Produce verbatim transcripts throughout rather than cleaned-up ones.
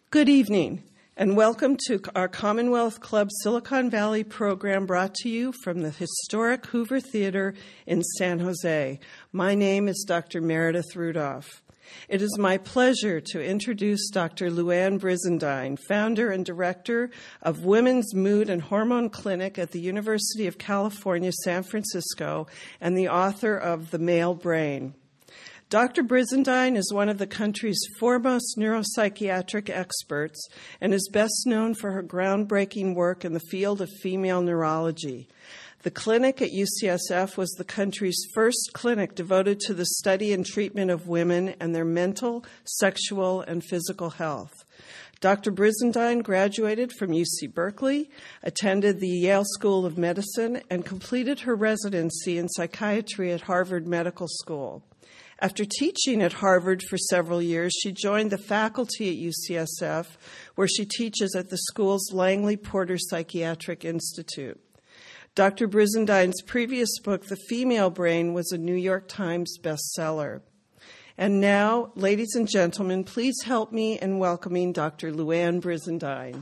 Good evening, and welcome to our Commonwealth Club Silicon Valley program brought to you from the historic Hoover Theater in San Jose. My name is Doctor Meredith Rudolph. It is my pleasure to introduce Doctor Luann Brizendine, founder and director of Women's Mood and Hormone Clinic at the University of California, San Francisco, and the author of The Male Brain. Doctor Brizendine is one of the country's foremost neuropsychiatric experts and is best known for her groundbreaking work in the field of female neurology. The clinic at U C S F was the country's first clinic devoted to the study and treatment of women and their mental, sexual, and physical health. Doctor Brizendine graduated from U C Berkeley, attended the Yale School of Medicine, and completed her residency in psychiatry at Harvard Medical School. After teaching at Harvard for several years, she joined the faculty at U C S F, where she teaches at the school's Langley Porter Psychiatric Institute. Doctor Brizendine's previous book, The Female Brain, was a New York Times bestseller. And now, ladies and gentlemen, please help me in welcoming Doctor Luann Brizendine.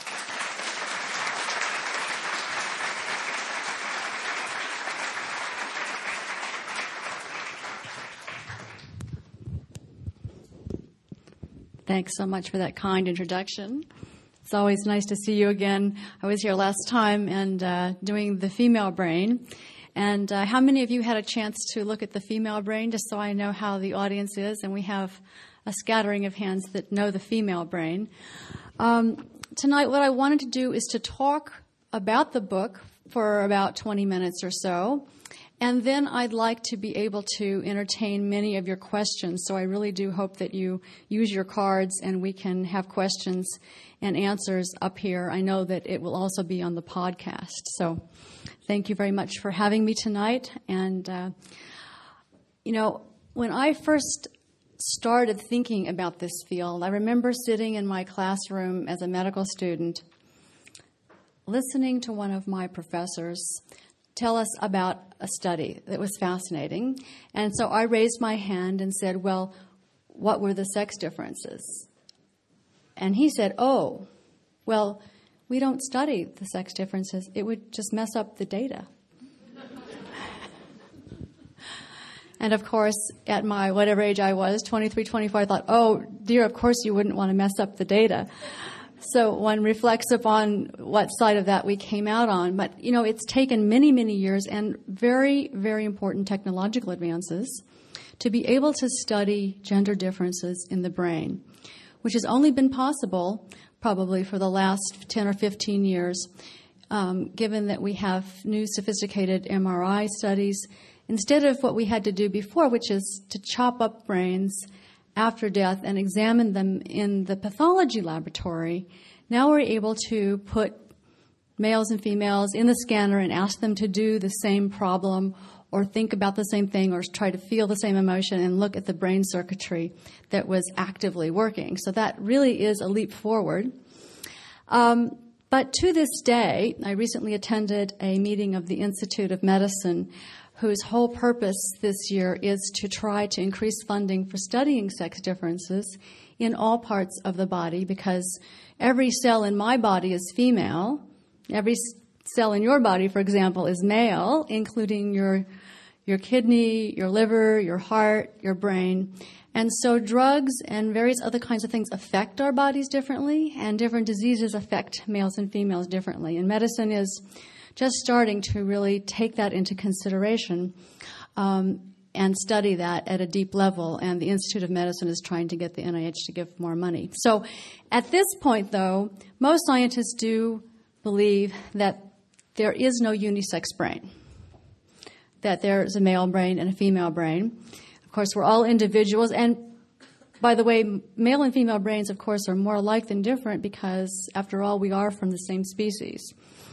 Thanks so much for that kind introduction. It's always nice to see you again. I was here last time and uh, doing The Female Brain. And uh, how many of you had a chance to look at The Female Brain, just so I know how the audience is? And we have a scattering of hands that know The Female Brain. Um, tonight, what I wanted to do is to talk about the book for about twenty minutes or so. And then I'd like to be able to entertain many of your questions. So I really do hope that you use your cards and we can have questions and answers up here. I know that it will also be on the podcast. So thank you very much for having me tonight. And, uh, you know, when I first started thinking about this field, I remember sitting in my classroom as a medical student, listening to one of my professors tell us about a study that was fascinating. And so I raised my hand and said, well, what were the sex differences? And he said, oh, well, we don't study the sex differences. It would just mess up the data. And of course, at my whatever age I was, twenty-three, twenty-four, I thought, oh, dear, of course you wouldn't want to mess up the data. So one reflects upon what side of that we came out on. But, you know, it's taken many, many years and very, very important technological advances to be able to study gender differences in the brain, which has only been possible probably for the last ten or fifteen years, um, given that we have new sophisticated M R I studies, instead of what we had to do before, which is to chop up brains after death and examine them in the pathology laboratory. Now we're able to put males and females in the scanner and ask them to do the same problem or think about the same thing or try to feel the same emotion and look at the brain circuitry that was actively working. So that really is a leap forward. Um, but to this day, I recently attended a meeting of the Institute of Medicine whose whole purpose this year is to try to increase funding for studying sex differences in all parts of the body, because every cell in my body is female. Every cell in your body, for example, is male, including your your kidney, your liver, your heart, your brain. And so drugs and various other kinds of things affect our bodies differently, and different diseases affect males and females differently. And medicine is just starting to really take that into consideration um, and study that at a deep level. And the Institute of Medicine is trying to get the N I H to give more money. So at this point, though, most scientists do believe that there is no unisex brain, that there is a male brain and a female brain. Of course, we're all individuals. And by the way, male and female brains, of course, are more alike than different because, after all, we are from the same species.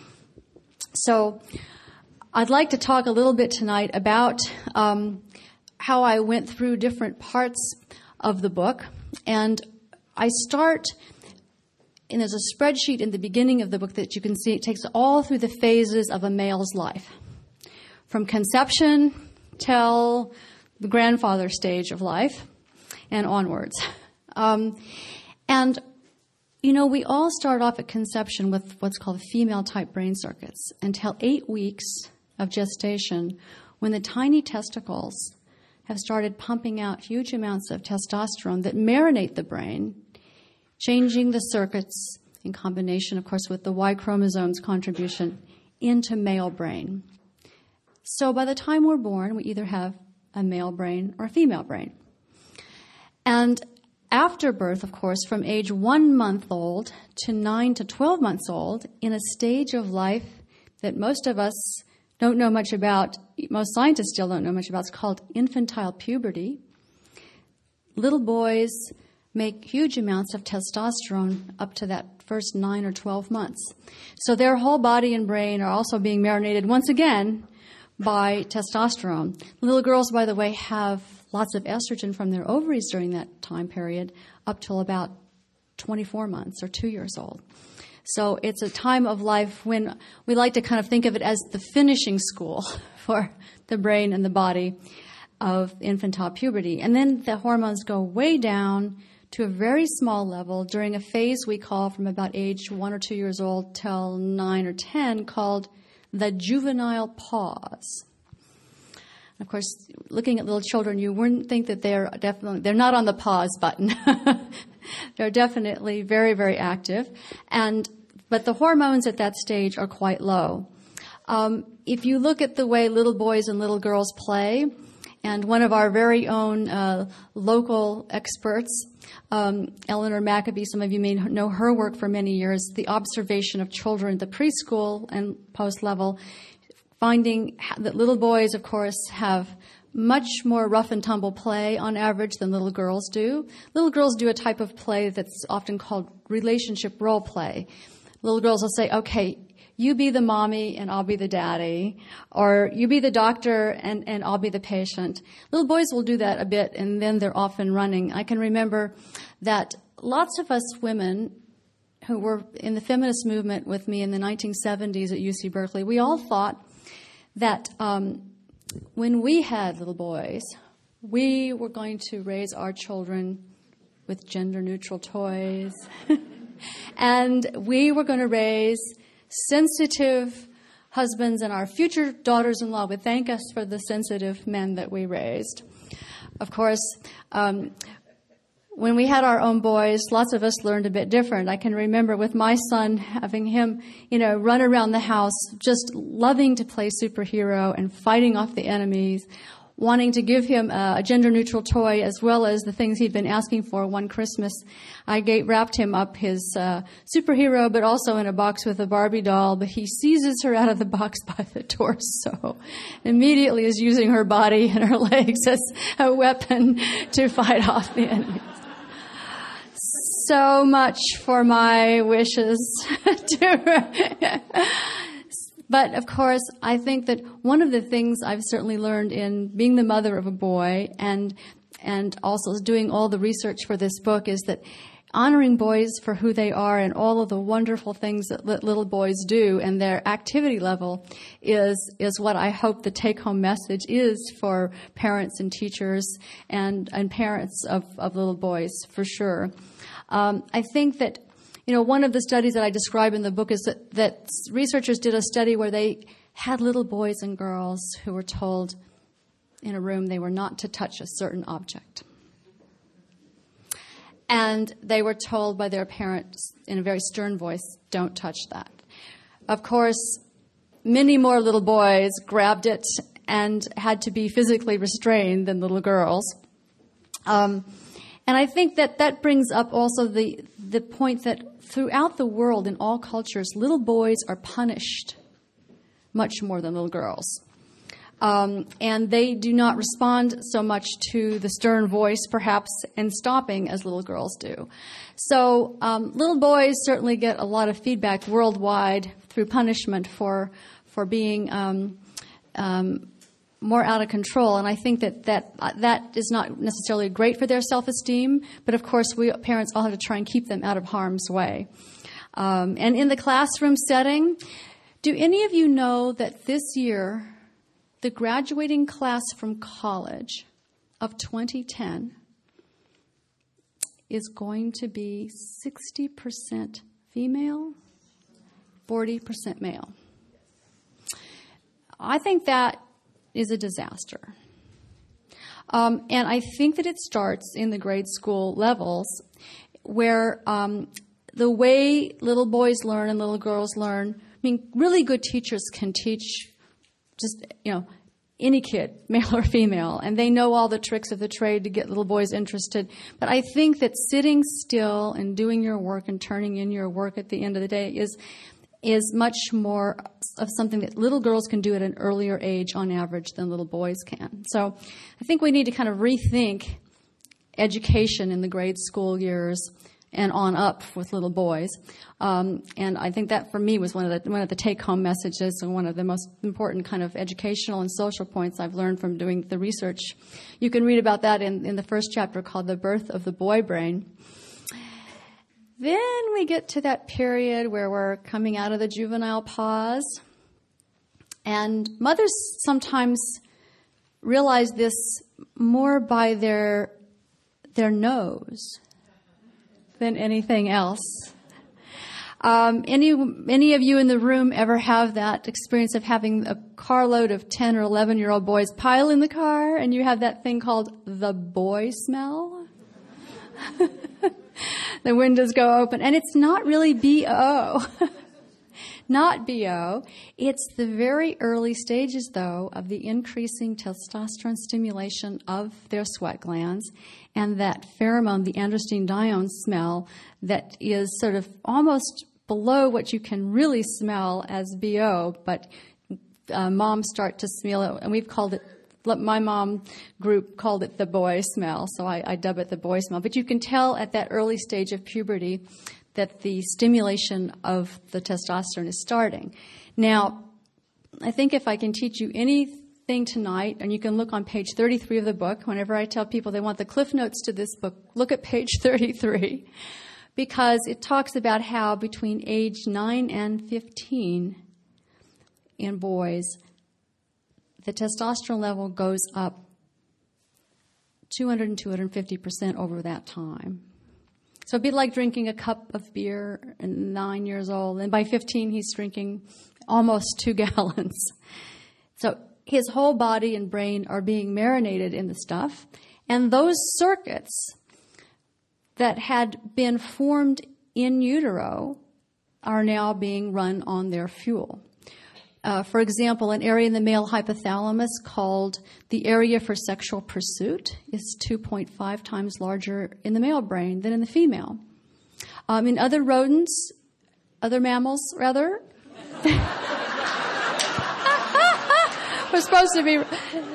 So I'd like to talk a little bit tonight about um, how I went through different parts of the book. And I start, and there's a spreadsheet in the beginning of the book that you can see. It takes all through the phases of a male's life, from conception till the grandfather stage of life and onwards. Um, and You know, we all start off at conception with what's called female-type brain circuits until eight weeks of gestation, when the tiny testicles have started pumping out huge amounts of testosterone that marinate the brain, changing the circuits in combination, of course, with the Y chromosome's contribution into male brain. So by the time we're born, we either have a male brain or a female brain. And after birth, of course, from age one month old to nine to twelve months old, in a stage of life that most of us don't know much about, most scientists still don't know much about, it's called infantile puberty. Little boys make huge amounts of testosterone up to that first nine or twelve months. So their whole body and brain are also being marinated once again by testosterone. Little girls, by the way, have lots of estrogen from their ovaries during that time period up till about twenty-four months or two years old. So it's a time of life when we like to kind of think of it as the finishing school for the brain and the body of infantile puberty. And then the hormones go way down to a very small level during a phase we call from about age one or two years old till nine or ten, called the juvenile pause. Of course, looking at little children, you wouldn't think that they're definitely, they're not on the pause button. They're definitely very, very active. And, but the hormones at that stage are quite low. Um, if you look at the way little boys and little girls play, and one of our very own uh, local experts, um, Eleanor Maccabee, some of you may know her work for many years, the observation of children at the preschool and post-level, finding that little boys, of course, have much more rough and tumble play on average than little girls do. Little girls do a type of play that's often called relationship role play. Little girls will say, okay, you be the mommy and I'll be the daddy, or you be the doctor and, and I'll be the patient. Little boys will do that a bit, and then they're off and running. I can remember that lots of us women who were in the feminist movement with me in the nineteen seventies at U C Berkeley, we all thought that um, when we had little boys, we were going to raise our children with gender-neutral toys, and we were going to raise sensitive husbands, and our future daughters-in-law would thank us for the sensitive men that we raised. Of course, um, when we had our own boys, lots of us learned a bit different. I can remember with my son having him, you know, run around the house, just loving to play superhero and fighting off the enemies, wanting to give him a, a gender-neutral toy as well as the things he'd been asking for. One Christmas, I gave, wrapped him up his uh, superhero, but also in a box with a Barbie doll, but he seizes her out of the box by the torso, immediately is using her body and her legs as a weapon to fight off the enemies. So much for my wishes. to But, of course, I think that one of the things I've certainly learned in being the mother of a boy and and also doing all the research for this book is that honoring boys for who they are and all of the wonderful things that little boys do and their activity level is is what I hope the take-home message is for parents and teachers and, and parents of, of little boys, for sure. Um, I think that You know, one of the studies that I describe in the book is that, that researchers did a study where they had little boys and girls who were told in a room they were not to touch a certain object. And they were told by their parents in a very stern voice, don't touch that. Of course, many more little boys grabbed it and had to be physically restrained than little girls. Um, and I think that that brings up also the the point that throughout the world, in all cultures, little boys are punished much more than little girls. Um, and they do not respond so much to the stern voice, perhaps, and stopping as little girls do. So um, little boys certainly get a lot of feedback worldwide through punishment for for being um, um, more out of control. And I think that that, uh, that is not necessarily great for their self-esteem, but of course we parents all have to try and keep them out of harm's way. Um, and in the classroom setting, do any of you know that this year the graduating class from college of twenty ten is going to be sixty percent female, forty percent male. I think that is a disaster. Um, and I think that it starts in the grade school levels where um, the way little boys learn and little girls learn, I mean, really good teachers can teach just, you know, any kid, male or female, and they know all the tricks of the trade to get little boys interested. But I think that sitting still and doing your work and turning in your work at the end of the day is is much more of something that little girls can do at an earlier age on average than little boys can. So I think we need to kind of rethink education in the grade school years and on up with little boys. Um, and I think that for me was one of the one of the take-home messages and one of the most important kind of educational and social points I've learned from doing the research. You can read about that in, in the first chapter called The Birth of the Boy Brain. Then we get to that period where we're coming out of the juvenile pause. And mothers sometimes realize this more by their their nose than anything else. Um, any any of you in the room ever have that experience of having a carload of ten or eleven-year-old boys pile in the car and you have that thing called the boy smell? The windows go open, and it's not really B O. Not B O. It's the very early stages, though, of the increasing testosterone stimulation of their sweat glands and that pheromone, the androstenedione smell, that is sort of almost below what you can really smell as B O, but uh, moms start to smell it, and we've called it, my mom group called it the boy smell, so I, I dub it the boy smell. But you can tell at that early stage of puberty that the stimulation of the testosterone is starting. Now, I think if I can teach you anything tonight, and you can look on page thirty-three of the book, whenever I tell people they want the cliff notes to this book, look at page thirty-three, because it talks about how between age nine and fifteen in boys, the testosterone level goes up two hundred and two hundred fifty percent over that time. So it'd be like drinking a cup of beer at nine years old, and by fifteen he's drinking almost two gallons. So his whole body and brain are being marinated in the stuff, and those circuits that had been formed in utero are now being run on their fuel. Uh, for example, an area in the male hypothalamus called the area for sexual pursuit is two point five times larger in the male brain than in the female. Um, in other rodents, other mammals, rather, we're supposed to be...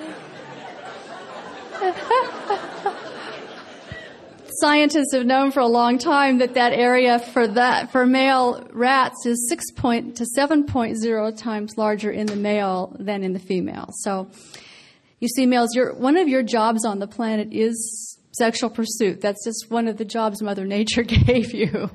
Scientists have known for a long time that that area for that for male rats is six point to seven point zero times larger in the male than in the female. So, you see, males, your one of your jobs on the planet is sexual pursuit. That's just one of the jobs Mother Nature gave you.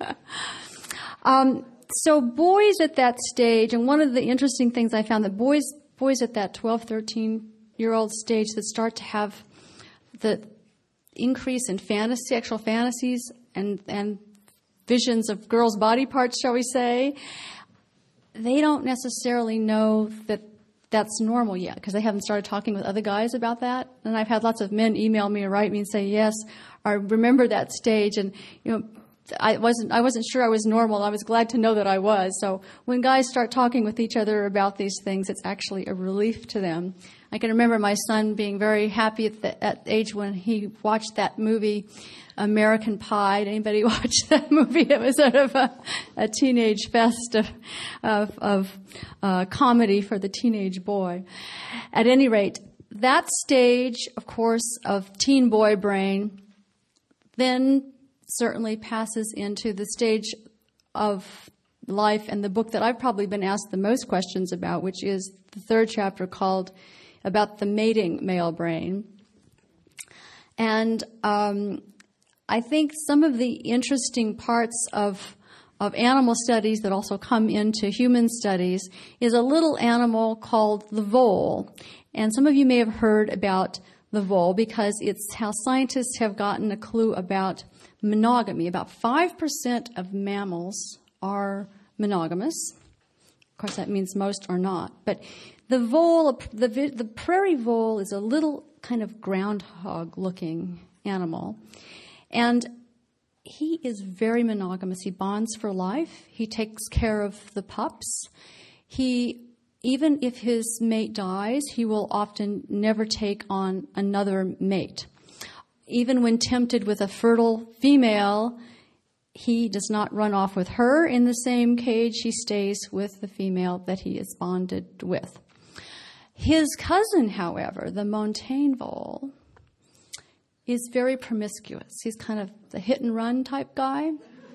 um, so, boys at that stage, and one of the interesting things I found that boys boys at that twelve, thirteen year old stage that start to have the increase in fantasy, sexual fantasies and, and visions of girls' body parts, shall we say, they don't necessarily know that that's normal yet because they haven't started talking with other guys about that. And I've had lots of men email me or write me and say, yes, I remember that stage, and you know, I wasn't I wasn't sure I was normal. I was glad to know that I was. So when guys start talking with each other about these things, it's actually a relief to them. I can remember my son being very happy at the at age when he watched that movie, American Pie. Did anybody watch that movie? It was sort of a, a teenage fest of of, of uh, comedy for the teenage boy. At any rate, that stage, of course, of teen boy brain, then certainly passes into the stage of life and the book that I've probably been asked the most questions about, which is the third chapter called about the mating male brain. And um, I think some of the interesting parts of of animal studies that also come into human studies is a little animal called the vole. And some of you may have heard about the vole because it's how scientists have gotten a clue about monogamy. About five percent of mammals are monogamous. Of course, that means most are not. But the vole, the, the prairie vole is a little kind of groundhog-looking animal. And he is very monogamous. He bonds for life. He takes care of the pups. He, even if his mate dies, he will often never take on another mate. Even when tempted with a fertile female, he does not run off with her in the same cage. He stays with the female that he is bonded with. His cousin, however, the montane vole, is very promiscuous. He's kind of the hit-and-run type guy.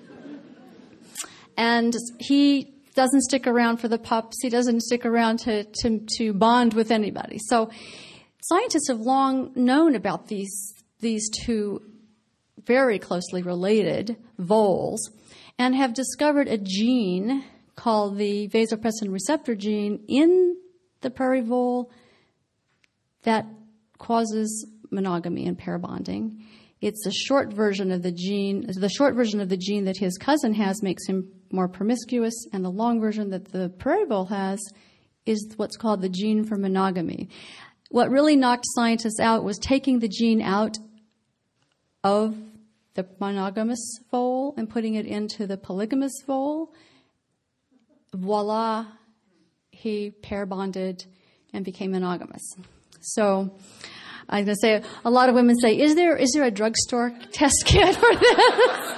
And he doesn't stick around for the pups. He doesn't stick around to, to, to bond with anybody. So scientists have long known about these, these two very closely related voles and have discovered a gene called the vasopressin receptor gene in the prairie vole that causes monogamy and pair bonding. It's a short version of the gene. The short version of the gene that his cousin has makes him more promiscuous, and the long version that the prairie vole has is what's called the gene for monogamy. What really knocked scientists out was taking the gene out of the monogamous vole and putting it into the polygamous vole. Voila, he pair bonded and became monogamous. So I was going to say, a lot of women say, is there is there a drugstore test kit for this?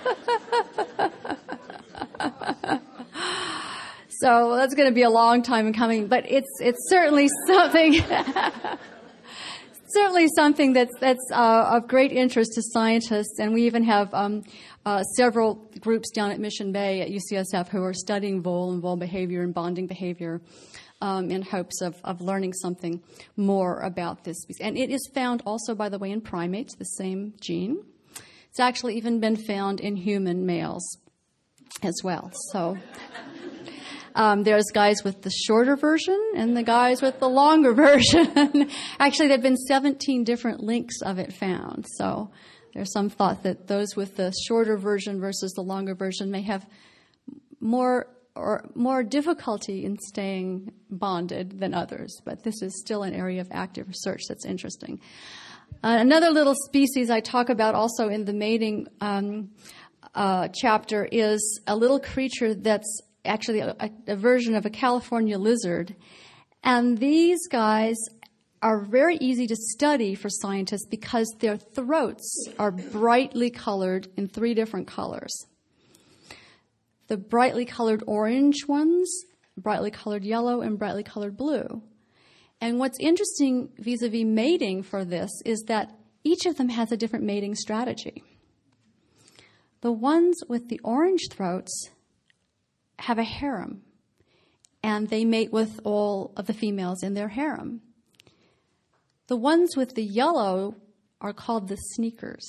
So that's going to be a long time in coming, but it's it's certainly something certainly something that's that's uh, of great interest to scientists, and we even have um, uh, several groups down at Mission Bay at U C S F who are studying vole and vole behavior and bonding behavior um, in hopes of, of learning something more about this species. And it is found also, by the way, in primates, the same gene. It's actually even been found in human males as well. So um, there's guys with the shorter version and the guys with the longer version. Actually, there have been seventeen different links of it found. So there's some thought that those with the shorter version versus the longer version may have more or more difficulty in staying bonded than others. But this is still an area of active research that's interesting. Uh, another little species I talk about also in the mating um, uh, chapter is a little creature that's actually a, a version of a California lizard. And these guys are very easy to study for scientists because their throats are brightly colored in three different colors. The brightly colored orange ones, brightly colored yellow, and brightly colored blue. And what's interesting vis-a-vis mating for this is that each of them has a different mating strategy. The ones with the orange throats have a harem, and they mate with all of the females in their harem. The ones with the yellow are called the sneakers.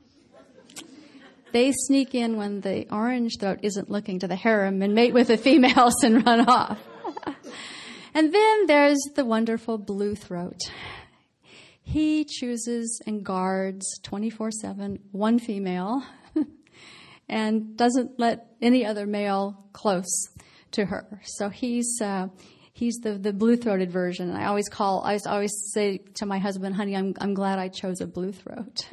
They sneak in when the orange throat isn't looking to the harem and mate with the females and run off. And then there's the wonderful blue throat. He chooses and guards twenty-four seven one female and doesn't let any other male close to her. So he's uh, he's the, the blue-throated version. And I always call, I always say to my husband, honey, I'm I'm glad I chose a blue throat.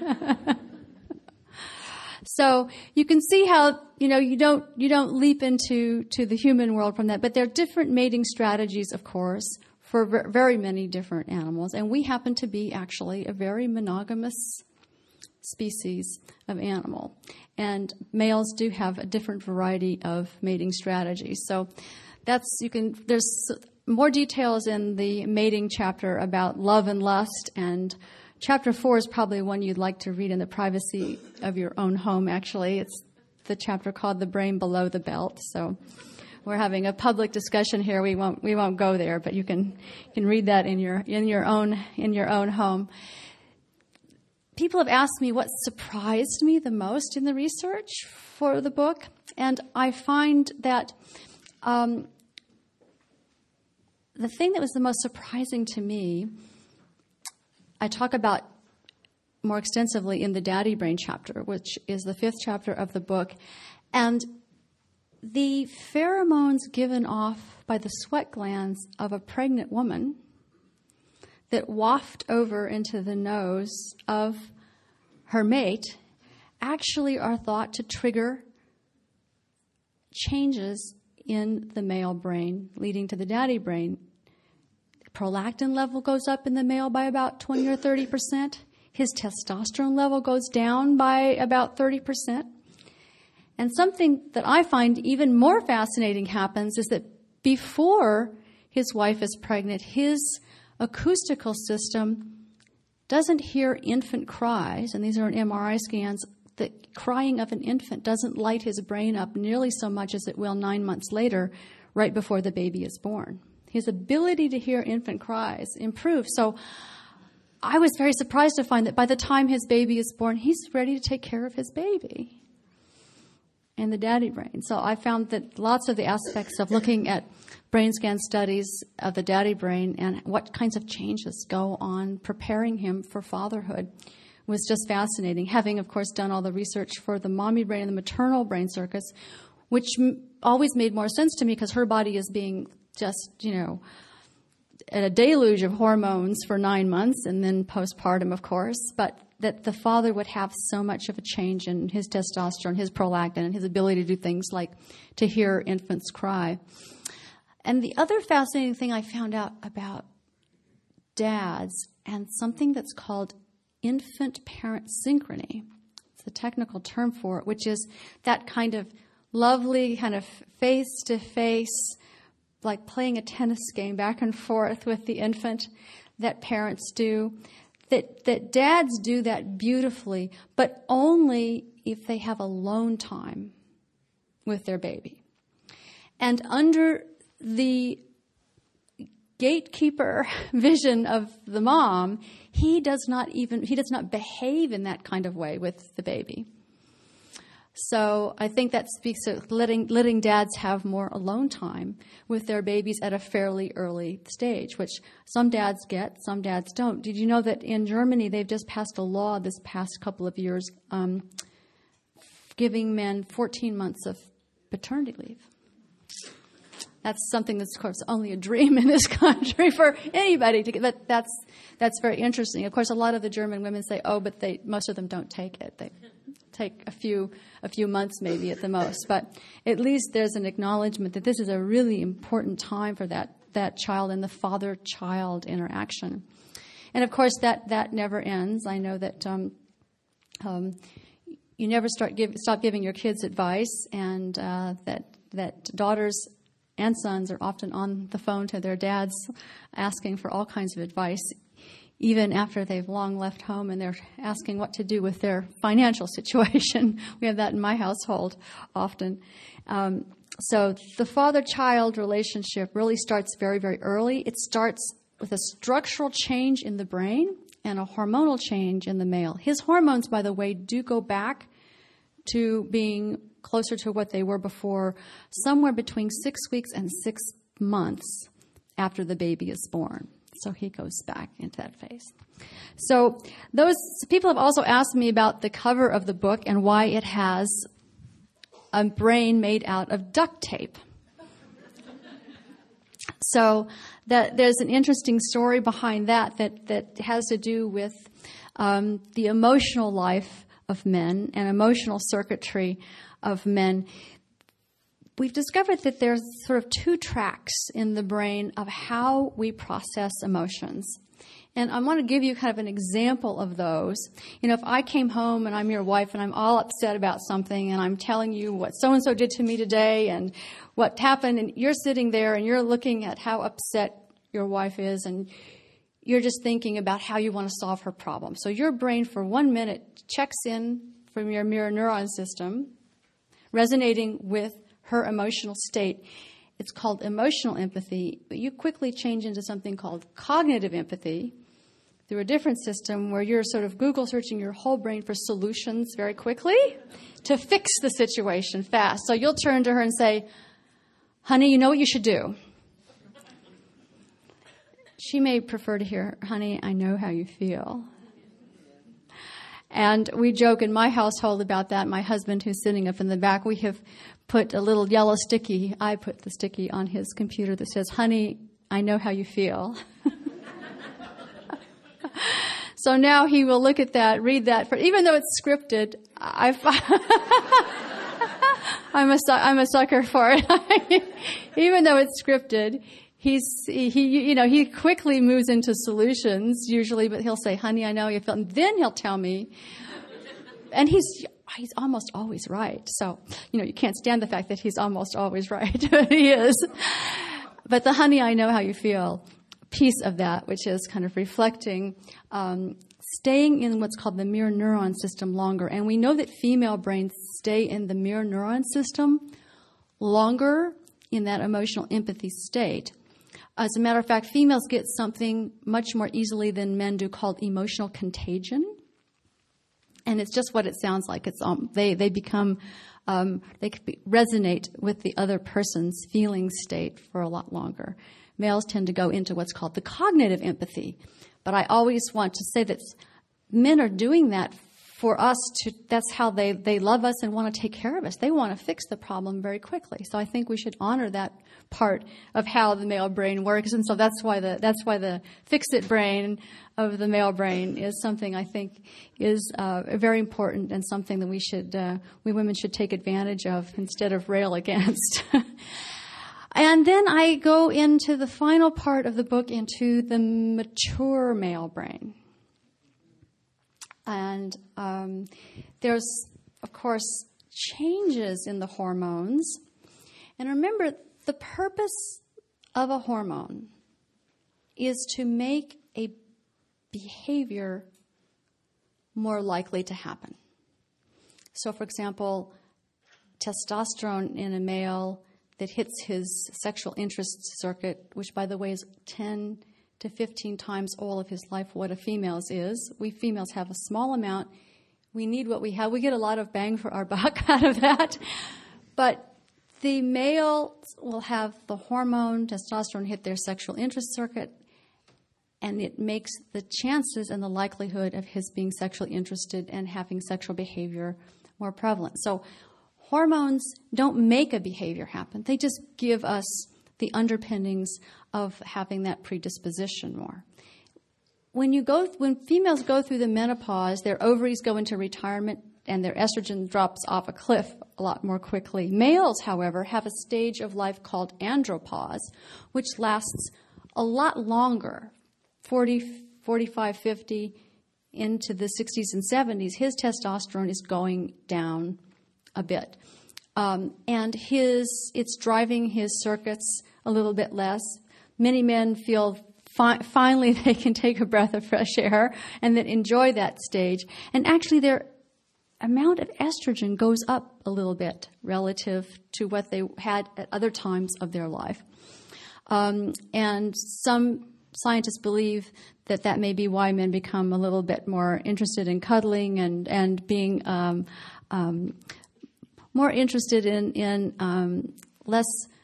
So you can see how, you know, you don't you don't leap into to the human world from that. But there are different mating strategies, of course, for ver- very many different animals. And we happen to be actually a very monogamous species of animal. And males do have a different variety of mating strategies. So that's, you can, there's more details in the mating chapter about love and lust, and chapter four is probably one you'd like to read in the privacy of your own home, actually. It's the chapter called The Brain Below the Belt. So we're having a public discussion here. We won't we won't go there, but you can you can read that in your in your own in your own home. People have asked me what surprised me the most in the research for the book, and I find that um, the thing that was the most surprising to me I talk about more extensively in the Daddy Brain chapter, which is the fifth chapter of the book. And the pheromones given off by the sweat glands of a pregnant woman that waft over into the nose of her mate actually are thought to trigger changes in the male brain, leading to the daddy brain. The prolactin level goes up in the male by about twenty or thirty percent. His testosterone level goes down by about thirty percent. And something that I find even more fascinating happens is that before his wife is pregnant, his acoustical system doesn't hear infant cries, and these are in M R I scans. The crying of an infant doesn't light his brain up nearly so much as it will nine months later, right before the baby is born. His ability to hear infant cries improves. So I was very surprised to find that by the time his baby is born, he's ready to take care of his baby and the daddy brain. So I found that lots of the aspects of looking at brain scan studies of the daddy brain and what kinds of changes go on preparing him for fatherhood was just fascinating. Having, of course, done all the research for the mommy brain and the maternal brain circuits, which m- always made more sense to me because her body is being just, you know, at a deluge of hormones for nine months and then postpartum, of course, but that the father would have so much of a change in his testosterone, his prolactin, and his ability to do things like to hear infants cry. And the other fascinating thing I found out about dads and something that's called infant-parent synchrony. It's the technical term for it, which is that kind of lovely kind of face-to-face, like playing a tennis game back and forth with the infant that parents do. That, that dads do that beautifully, but only if they have alone time with their baby. And under the gatekeeper vision of the mom, he does not even, he does not behave in that kind of way with the baby. So I think that speaks to letting letting dads have more alone time with their babies at a fairly early stage, which some dads get, some dads don't. Did you know that in Germany they've just passed a law this past couple of years um, giving men fourteen months of paternity leave? That's something that's, of course, only a dream in this country for anybody to get. That, that's that's very interesting. Of course, a lot of the German women say, "Oh, but they most of them don't take it. They take a few a few months, maybe at the most." But at least there's an acknowledgement that this is a really important time for that that child and the father-child interaction. And of course, that that never ends. I know that um, um, you never start give, stop giving your kids advice, and uh, that that daughters and sons are often on the phone to their dads asking for all kinds of advice, even after they've long left home and they're asking what to do with their financial situation. We have that in my household often. Um, so the father-child relationship really starts very, very early. It starts with a structural change in the brain and a hormonal change in the male. His hormones, by the way, do go back to being closer to what they were before, somewhere between six weeks and six months after the baby is born. So he goes back into that phase. So those people have also asked me about the cover of the book and why it has a brain made out of duct tape. So that there's an interesting story behind that that, that has to do with um, the emotional life of men and emotional circuitry of men. We've discovered that there's sort of two tracks in the brain of how we process emotions. And I want to give you kind of an example of those. You know, if I came home and I'm your wife and I'm all upset about something and I'm telling you what so-and-so did to me today and what happened, and you're sitting there and you're looking at how upset your wife is and you're just thinking about how you want to solve her problem. So your brain for one minute checks in from your mirror neuron system, resonating with her emotional state. It's called emotional empathy, but you quickly change into something called cognitive empathy through a different system where you're sort of Google searching your whole brain for solutions very quickly to fix the situation fast. So you'll turn to her and say, "Honey, you know what you should do? she may prefer to hear, honey, I know how you feel. And we joke in my household about that. My husband, who's sitting up in the back, we have put a little yellow sticky, I put the sticky on his computer that says, honey, I know how you feel. So now he will look at that, read that, for, even though it's scripted, I I'm a, I'm a sucker for it. Even though it's scripted, he's, he, you know, he quickly moves into solutions usually, but he'll say, honey, I know how you feel. And then he'll tell me, and he's, he's almost always right. So, you know, you can't stand the fact that he's almost always right, but he is. But the honey, I know how you feel piece of that, which is kind of reflecting, um, staying in what's called the mirror neuron system longer. And we know that female brains stay in the mirror neuron system longer in that emotional empathy state. As a matter of fact, females get something much more easily than men do called emotional contagion. And it's just what it sounds like. It's um, they they become um, they could be, resonate with the other person's feeling state for a lot longer. Males tend to go into what's called the cognitive empathy. But I always want to say that men are doing that for us to, that's how they, they love us and want to take care of us. They want to fix the problem very quickly. So I think we should honor that part of how the male brain works. And so that's why the, that's why the fix-it brain of the male brain is something I think is uh, very important and something that we should, uh, we women should take advantage of instead of rail against. And then I go into the final part of the book, into the mature male brain. And um, there's, of course, changes in the hormones. And remember, the purpose of a hormone is to make a behavior more likely to happen. So, for example, testosterone in a male that hits his sexual interest circuit, which, by the way, is ten to fifteen times all of his life what a female's is. We females have a small amount. We need what we have. We get a lot of bang for our buck out of that. But the male will have the hormone, testosterone, hit their sexual interest circuit, and it makes the chances and the likelihood of his being sexually interested and having sexual behavior more prevalent. So hormones don't make a behavior happen. They just give us the underpinnings of having that predisposition more. When you go, when females go through the menopause, their ovaries go into retirement and their estrogen drops off a cliff a lot more quickly. Males, however, have a stage of life called andropause, which lasts a lot longer, forty, forty-five, fifty, into the sixties and seventies. His testosterone is going down a bit. Um, and his it's driving his circuits a little bit less. Many men feel fi- finally they can take a breath of fresh air and then enjoy that stage. And actually their amount of estrogen goes up a little bit relative to what they had at other times of their life. Um, and some scientists believe that that may be why men become a little bit more interested in cuddling and, and being um, um, more interested in, in um, less,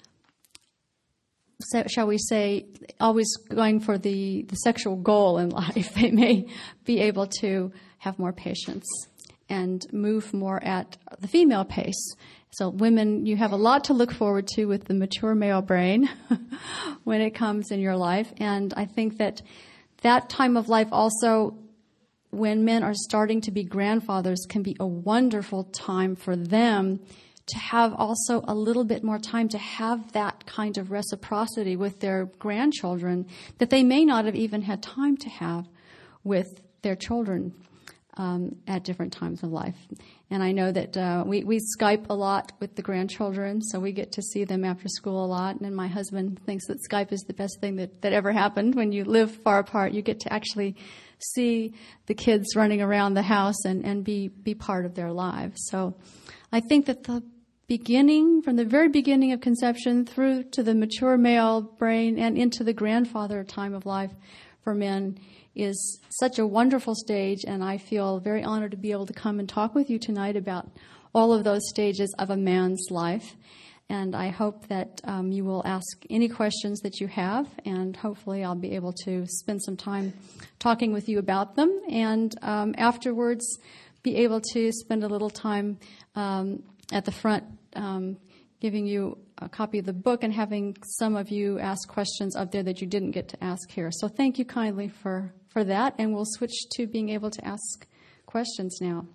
shall we say, always going for the, the sexual goal in life. They may be able to have more patience and move more at the female pace. So women, you have a lot to look forward to with the mature male brain when it comes in your life. And I think that that time of life also, when men are starting to be grandfathers, can be a wonderful time for them to have also a little bit more time to have that kind of reciprocity with their grandchildren that they may not have even had time to have with their children um, at different times of life. And I know that uh, we, we Skype a lot with the grandchildren, so we get to see them after school a lot. And my husband thinks that Skype is the best thing that, that ever happened. When you live far apart, you get to actually see the kids running around the house and, and be, be part of their lives. So I think that the beginning, from the very beginning of conception through to the mature male brain and into the grandfather time of life for men is such a wonderful stage, and I feel very honored to be able to come and talk with you tonight about all of those stages of a man's life. And I hope that um, you will ask any questions that you have, and hopefully I'll be able to spend some time talking with you about them, and um, afterwards be able to spend a little time um, at the front um, giving you a copy of the book and having some of you ask questions up there that you didn't get to ask here. So thank you kindly for, for that, and we'll switch to being able to ask questions now.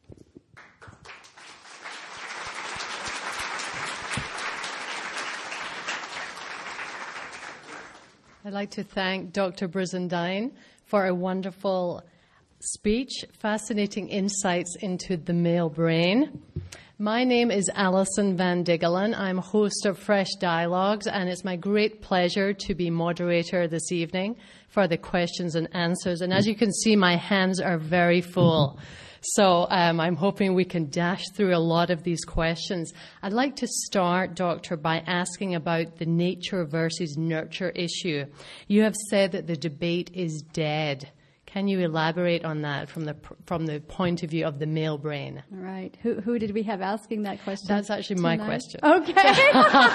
I'd like to thank Doctor Brizendine for a wonderful speech, fascinating insights into the male brain. My name is Alison Van Diggelen. I'm host of Fresh Dialogues, and it's my great pleasure to be moderator this evening for the questions and answers. And as you can see, my hands are very full. So um, I'm hoping we can dash through a lot of these questions. I'd like to start, Doctor, by asking about the nature versus nurture issue. You have said that the debate is dead. Can you elaborate on that from the from the point of view of the male brain? All right. Who who did we have asking that question? That's actually tonight? my question. Okay.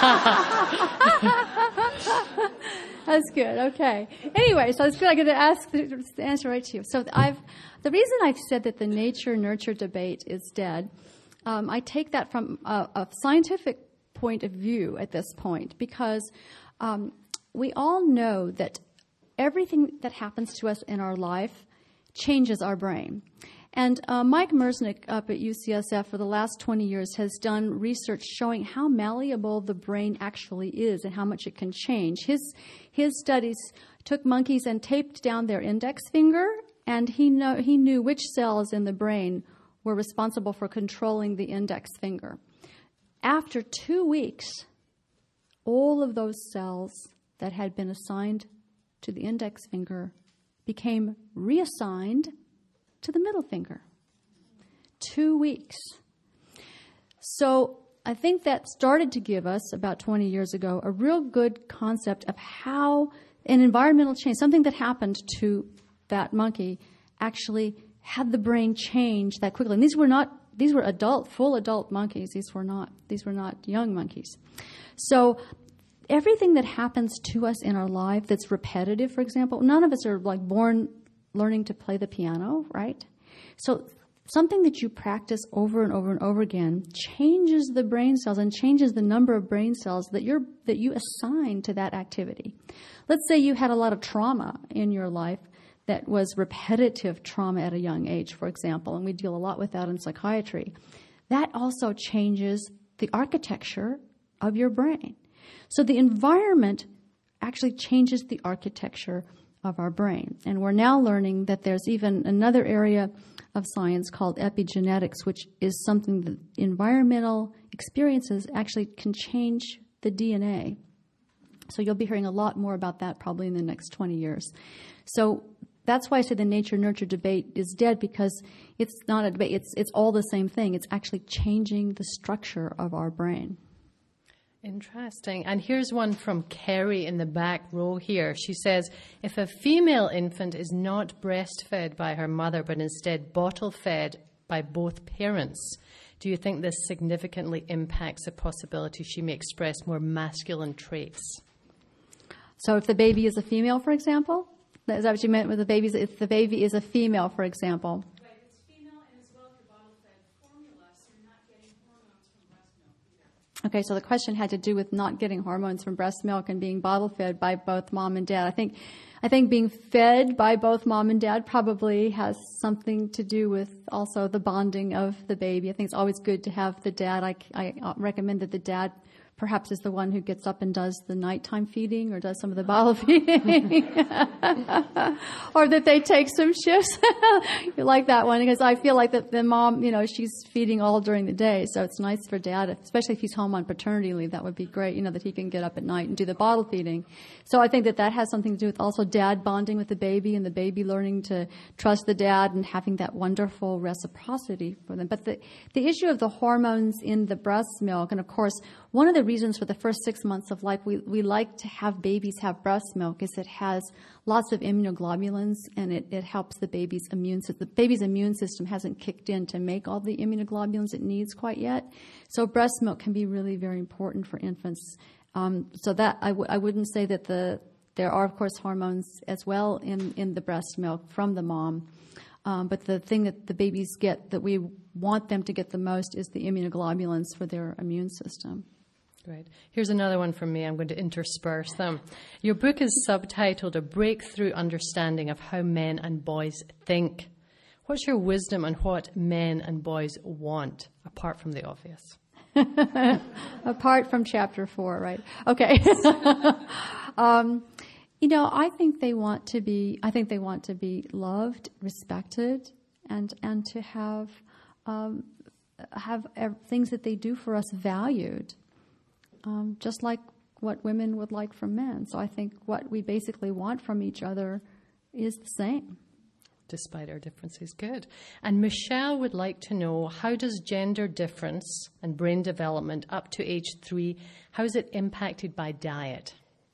That's good. Okay. Anyway, so it's good. I'm going to ask the answer right to you. So I've the reason I've said that the nature-nurture debate is dead, um, I take that from a, a scientific point of view at this point, because um, we all know that everything that happens to us in our life changes our brain. And uh, Mike Mersnick up at U C S F for the last twenty years has done research showing how malleable the brain actually is and how much it can change. His his studies took monkeys and taped down their index finger, and he know, he knew which cells in the brain were responsible for controlling the index finger. After two weeks, all of those cells that had been assigned to the index finger became reassigned to the middle finger. Two weeks. So I think that started to give us, about twenty years ago, a real good concept of how an environmental change, something that happened to that monkey, actually had the brain change that quickly. And these were not, these were adult, full adult monkeys. These were not, these were not young monkeys. So everything that happens to us in our life that's repetitive, for example, none of us are like born learning to play the piano, right? So something that you practice over and over and over again changes the brain cells and changes the number of brain cells that you're that you assign to that activity. Let's say you had a lot of trauma in your life that was repetitive trauma at a young age, for example, and we deal a lot with that in psychiatry. That also changes the architecture of your brain. So the environment actually changes the architecture of our brain. And we're now learning that there's even another area of science called epigenetics, which is something that environmental experiences actually can change the D N A. So you'll be hearing a lot more about that probably in the next twenty years. So that's why I say the nature-nurture debate is dead, because it's not a debate. It's, it's all the same thing. It's actually changing the structure of our brain. Interesting. And here's one from Kerry in the back row here. She says, if a female infant is not breastfed by her mother, but instead bottle-fed by both parents, do you think this significantly impacts the possibility she may express more masculine traits? So if the baby is a female, for example? Is that what you meant with the baby? If the baby is a female, for example? Okay, so the question had to do with not getting hormones from breast milk and being bottle fed by both mom and dad. I think, I think being fed by both mom and dad probably has something to do with also the bonding of the baby. I think it's always good to have the dad. I, I recommend that the dad perhaps is the one who gets up and does the nighttime feeding or does some of the bottle feeding. Or that they take some shifts. You like that one, because I feel like that the mom, you know, she's feeding all during the day. So it's nice for dad, especially if he's home on paternity leave. That would be great, you know, that he can get up at night and do the bottle feeding. So I think that that has something to do with also dad bonding with the baby and the baby learning to trust the dad and having that wonderful reciprocity for them. But the, the issue of the hormones in the breast milk, and of course, one of the the reasons for the first six months of life we, we like to have babies have breast milk is it has lots of immunoglobulins, and it, it helps the baby's immune system. The baby's immune system hasn't kicked in to make all the immunoglobulins it needs quite yet. So breast milk can be really very important for infants. Um, so that I, w- I wouldn't say that the there are, of course, hormones as well in, in the breast milk from the mom. Um, but the thing that the babies get that we want them to get the most is the immunoglobulins for their immune system. Great. Here's another one from me. I'm going to intersperse them. Your book is subtitled A Breakthrough Understanding of How Men and Boys Think. What's your wisdom on what men and boys want, apart from the obvious? Apart from chapter four, right? Okay. um, you know, I think they want to be. I think they want to be loved, respected, and and to have um, have ev- things that they do for us valued, um, just like what women would like from men. So I think what we basically want from each other is the same. Despite our differences. Good. And Michelle would like to know, how does gender difference and brain development up to age three, how is it impacted by diet?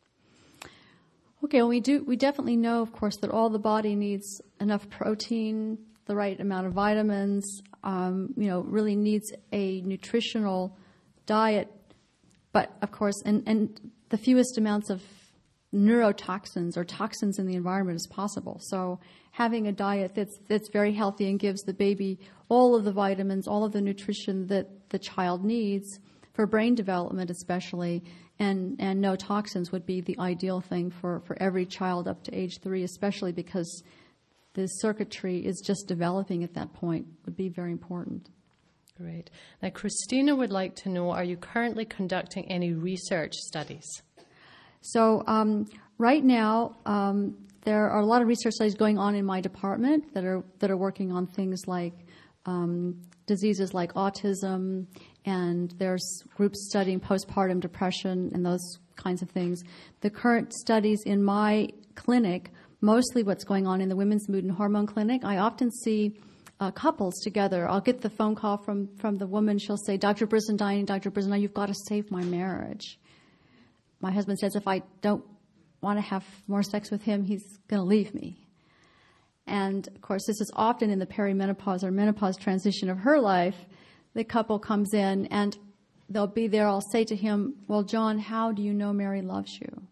Okay, well, we do. We definitely know, of course, that all the body needs enough protein, the right amount of vitamins, um, you know, really needs a nutritional diet. But, of course, and, and the fewest amounts of neurotoxins or toxins in the environment as possible. So having a diet that's that's very healthy and gives the baby all of the vitamins, all of the nutrition that the child needs for brain development especially, and, and no toxins would be the ideal thing for, for every child up to age three, especially because the circuitry is just developing at that point, would be very important. Great. Now, Christina would like to know, are you currently conducting any research studies? So um, right now, um, there are a lot of research studies going on in my department that are that are working on things like um, diseases like autism, and there's groups studying postpartum depression and those kinds of things. The current studies in my clinic, mostly what's going on in the Women's Mood and Hormone Clinic, I often see uh, couples together. I'll get the phone call from, from the woman. She'll say, Doctor Brizendine, Doctor Brizendine, you've got to save my marriage. My husband says if I don't want to have more sex with him, he's going to leave me. And, of course, this is often in the perimenopause or menopause transition of her life. The couple comes in, and they'll be there. I'll say to him, well, John, how do you know Mary loves you?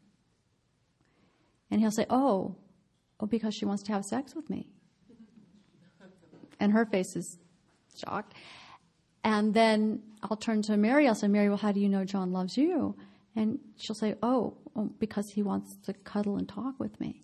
And he'll say, oh, oh, because she wants to have sex with me. And her face is shocked. And then I'll turn to Mary. I'll say, Mary, well, how do you know John loves you? And she'll say, oh, oh, because he wants to cuddle and talk with me.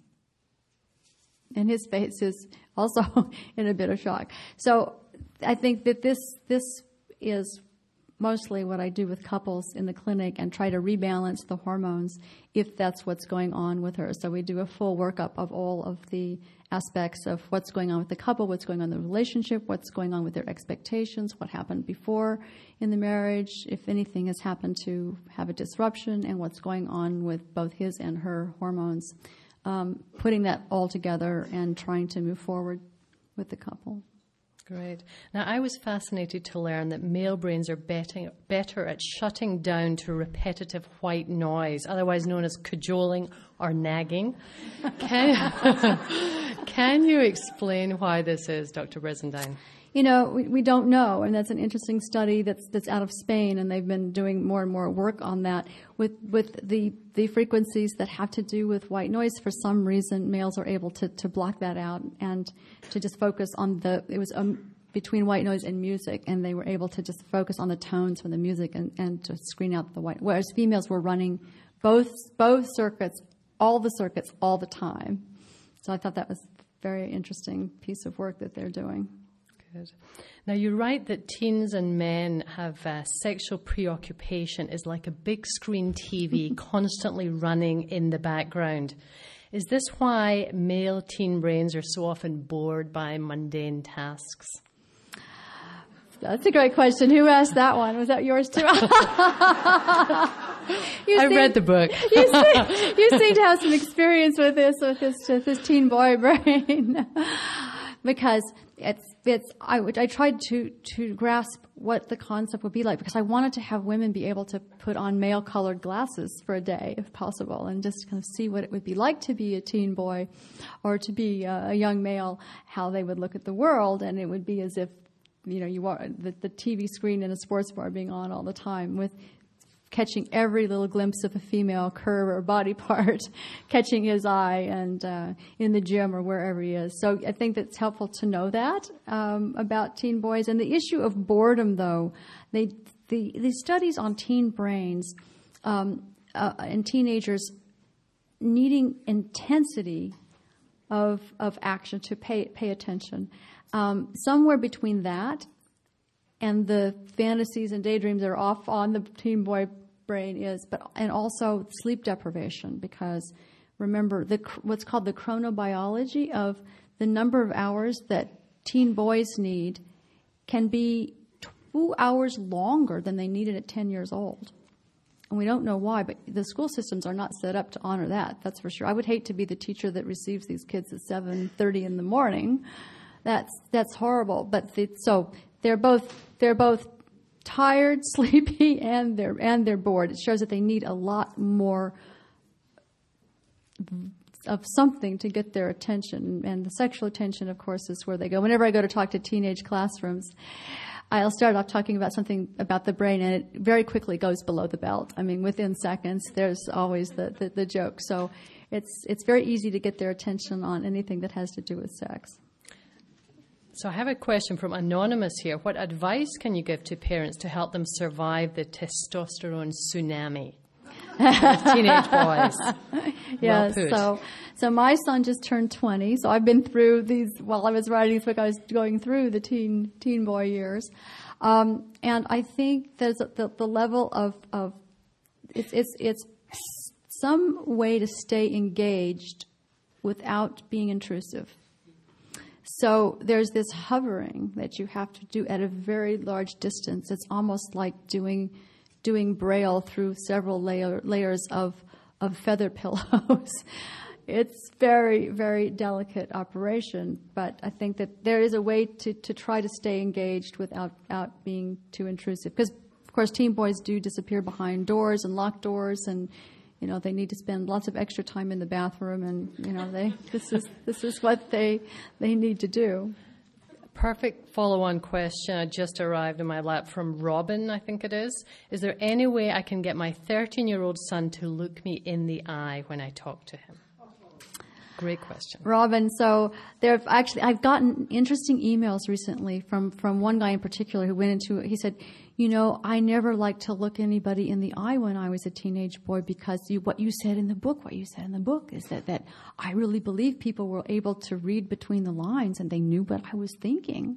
And his face is also in a bit of shock. So I think that this this is mostly what I do with couples in the clinic and try to rebalance the hormones if that's what's going on with her. So we do a full workup of all of the aspects of what's going on with the couple, what's going on in the relationship, what's going on with their expectations, what happened before in the marriage, if anything has happened to have a disruption, and what's going on with both his and her hormones. Um, putting that all together and trying to move forward with the couple. Great. Now, I was fascinated to learn that male brains are better, better at shutting down to repetitive white noise, otherwise known as cajoling or nagging. Can, can you explain why this is, Doctor Brizendine? You know, we, we don't know, and that's an interesting study that's that's out of Spain, and they've been doing more and more work on that with with the, the frequencies that have to do with white noise. For some reason, males are able to, to block that out and to just focus on the, it was um, between white noise and music, and they were able to just focus on the tones from the music and, and to screen out the white, whereas females were running both both circuits, all the circuits, all the time. So I thought that was a very interesting piece of work that they're doing. Good. Now, you write that teens and men have uh, sexual preoccupation is like a big screen T V constantly running in the background. Is this why male teen brains are so often bored by mundane tasks? That's a great question. Who asked that one? Was that yours too? I seem, read the book. you, seem, you seem to have some experience with this, with this, with this teen boy brain. Because it's it's I, would, I tried to, to grasp what the concept would be like, because I wanted to have women be able to put on male-colored glasses for a day, if possible, and just kind of see what it would be like to be a teen boy or to be a, a young male, how they would look at the world, and it would be as if, you know, you are the, the T V screen in a sports bar being on all the time, with catching every little glimpse of a female curve or body part, catching his eye, and uh, in the gym or wherever he is. So I think that's helpful to know that um, about teen boys. And the issue of boredom, though, they the the studies on teen brains um, uh, and teenagers needing intensity of of action to pay pay attention. Um, somewhere between that and the fantasies and daydreams that are off on the teen boy brain is, but and also sleep deprivation, because remember the what's called the chronobiology of the number of hours that teen boys need can be two hours longer than they needed at ten years old. And we don't know why, but the school systems are not set up to honor that, that's for sure. I would hate to be the teacher that receives these kids at seven thirty in the morning. That's that's horrible. But the, so they're both they're both tired, sleepy, and they're and they're bored. It shows that they need a lot more of something to get their attention. And the sexual attention, of course, is where they go. Whenever I go to talk to teenage classrooms, I'll start off talking about something about the brain, and it very quickly goes below the belt. I mean, within seconds, there's always the, the, the joke. So it's it's very easy to get their attention on anything that has to do with sex. So I have a question from Anonymous here. What advice can you give to parents to help them survive the testosterone tsunami with teenage boys? Yeah, well so so my son just turned twenty, so I've been through these, while I was writing this book, I was going through the teen teen boy years. Um, and I think there's a, the, the level of, of it's, it's, it's some way to stay engaged without being intrusive. So there's this hovering that you have to do at a very large distance. It's almost like doing doing Braille through several layer, layers of, of feather pillows. It's very, very delicate operation, but I think that there is a way to, to try to stay engaged without, without being too intrusive. Because, of course, teen boys do disappear behind doors and locked doors, and you know, they need to spend lots of extra time in the bathroom, and you know, they this is this is what they they need to do. Perfect follow-on question. I just arrived in my lap from Robin, I think it is. Is there any way I can get my thirteen-year-old son to look me in the eye when I talk to him? Great question. Robin, so there actually I've gotten interesting emails recently from, from one guy in particular who went into it. He said, you know, I never liked to look anybody in the eye when I was a teenage boy, because you, what you said in the book, what you said in the book is that, that I really believe people were able to read between the lines and they knew what I was thinking.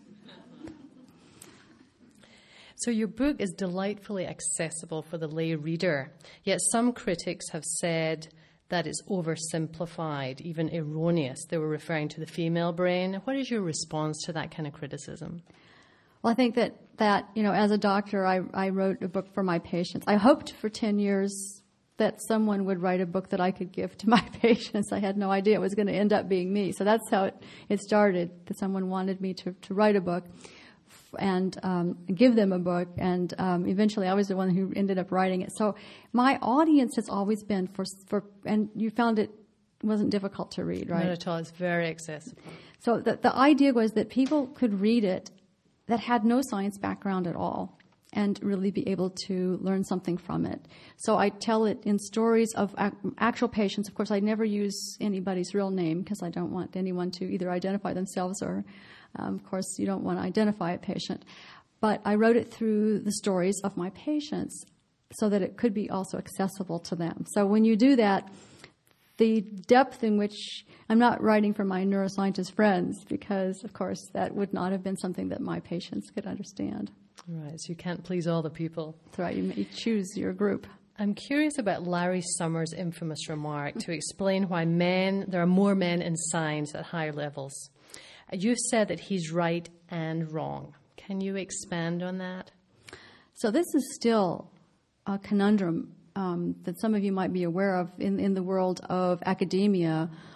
So your book is delightfully accessible for the lay reader, yet some critics have said that it's oversimplified, even erroneous. They were referring to the female brain. What is your response to that kind of criticism? Well, I think that, that you know, as a doctor, I, I wrote a book for my patients. I hoped for ten years that someone would write a book that I could give to my patients. I had no idea it was going to end up being me. So that's how it, it started, that someone wanted me to, to write a book and um, give them a book. And um, eventually I was the one who ended up writing it. So my audience has always been for, for and you found it wasn't difficult to read, right? Not at all. It's very accessible. So the, the idea was that people could read it that had no science background at all and really be able to learn something from it. So I tell it in stories of ac- actual patients. Of course, I never use anybody's real name because I don't want anyone to either identify themselves or, um, of course, you don't want to identify a patient. But I wrote it through the stories of my patients so that it could be also accessible to them. So when you do that, the depth in which I'm not writing for my neuroscientist friends, because, of course, that would not have been something that my patients could understand. Right, so you can't please all the people. That's right, you may choose your group. I'm curious about Larry Summers' infamous remark to explain why men, there are more men in science at higher levels. You said that he's right and wrong. Can you expand on that? So this is still a conundrum Um, that some of you might be aware of in, in the world of academia,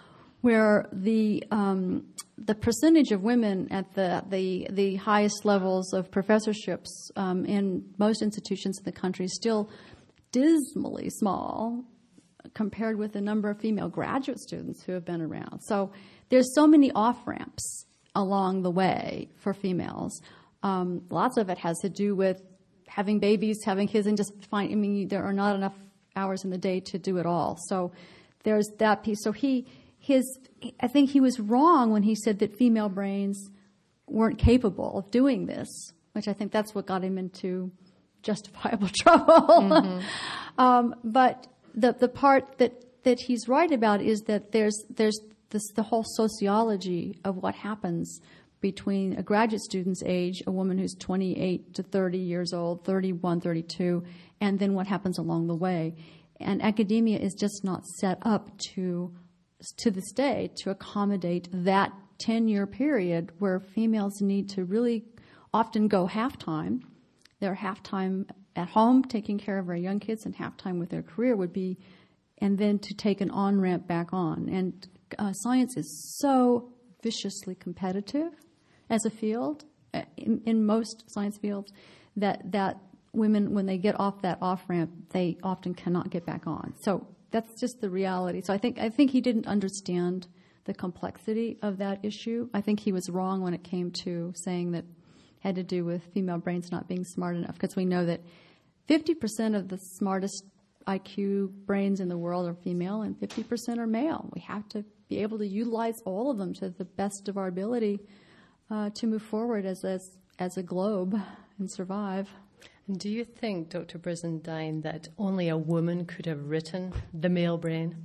where the um, the percentage of women at the the, the highest levels of professorships um, in most institutions in the country is still dismally small compared with the number of female graduate students who have been around. So there's so many off-ramps along the way for females. Um, lots of it has to do with having babies, having kids, and just find, I mean, there are not enough hours in the day to do it all. So there's that piece. So he, his, I think he was wrong when he said that female brains weren't capable of doing this, which I think that's what got him into justifiable trouble. Mm-hmm. um, but the the part that, that he's right about is that there's there's this the whole sociology of what happens between a graduate student's age, a woman who's twenty-eight to thirty years old, thirty-one, thirty-two, and then what happens along the way. And academia is just not set up to, to this day, to accommodate that ten-year period where females need to really often go half-time. They're half-time at home taking care of our young kids, and half-time with their career would be, and then to take an on-ramp back on. And uh, science is so viciously competitive as a field, in, in most science fields, that that women, when they get off that off-ramp, they often cannot get back on. So that's just the reality. So I think I think he didn't understand the complexity of that issue. I think he was wrong when it came to saying that it had to do with female brains not being smart enough, because we know that fifty percent of the smartest I Q brains in the world are female and fifty percent are male. We have to be able to utilize all of them to the best of our ability uh, to move forward as, as as a globe and survive. And do you think, Doctor Brizendine, that only a woman could have written The Male Brain?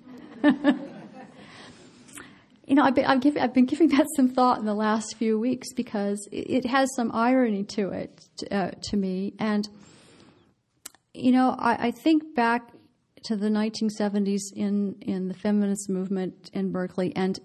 You know, I've been, I've, give, I've been giving that some thought in the last few weeks, because it, it has some irony to it, uh, to me. And, you know, I, I think back to the nineteen seventies in, in the feminist movement in Berkeley, and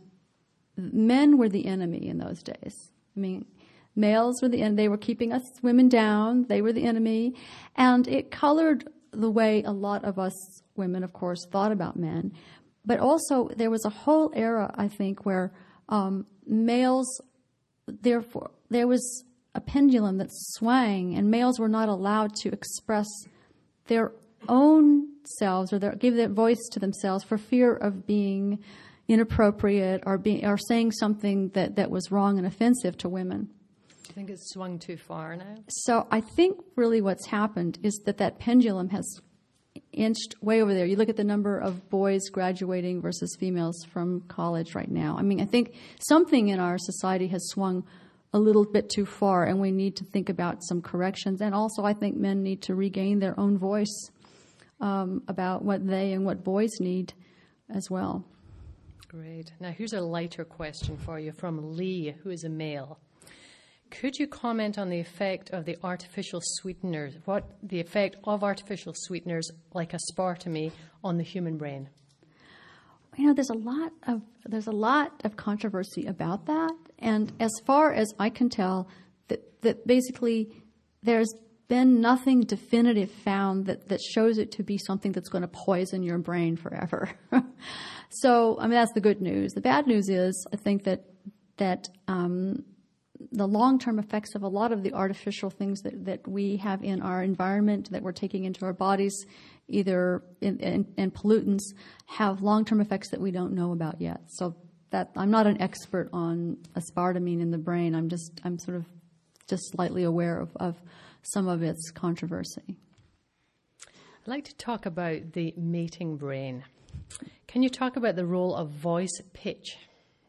men were the enemy in those days. I mean, males were the enemy. They were keeping us women down. They were the enemy. And it colored the way a lot of us women, of course, thought about men. But also there was a whole era, I think, where um, males, therefore, there was a pendulum that swung, and males were not allowed to express their own selves, or their, give their voice to themselves, for fear of being inappropriate or being or saying something that, that was wrong and offensive to women. I think it's swung too far now. So I think really what's happened is that that pendulum has inched way over there. You look at the number of boys graduating versus females from college right now. I mean, I think something in our society has swung a little bit too far, and we need to think about some corrections. And also, I think men need to regain their own voice um, about what they and what boys need as well. Great. Now, here's a lighter question for you from Lee, who is a male. Could you comment on the effect of the artificial sweeteners, what the effect of artificial sweeteners like aspartame on the human brain? You know, there's a lot of there's a lot of controversy about that, and as far as I can tell, that that basically there's been nothing definitive found that, that shows it to be something that's going to poison your brain forever. So, I mean, that's the good news. The bad news is, I think that that um, the long-term effects of a lot of the artificial things that, that we have in our environment, that we're taking into our bodies, either in, in, in pollutants, have long-term effects that we don't know about yet. So that I'm not an expert on aspartame in the brain. I'm just I'm sort of just slightly aware of, of some of its controversy. I'd like to talk about the mating brain. Can you talk about the role of voice pitch?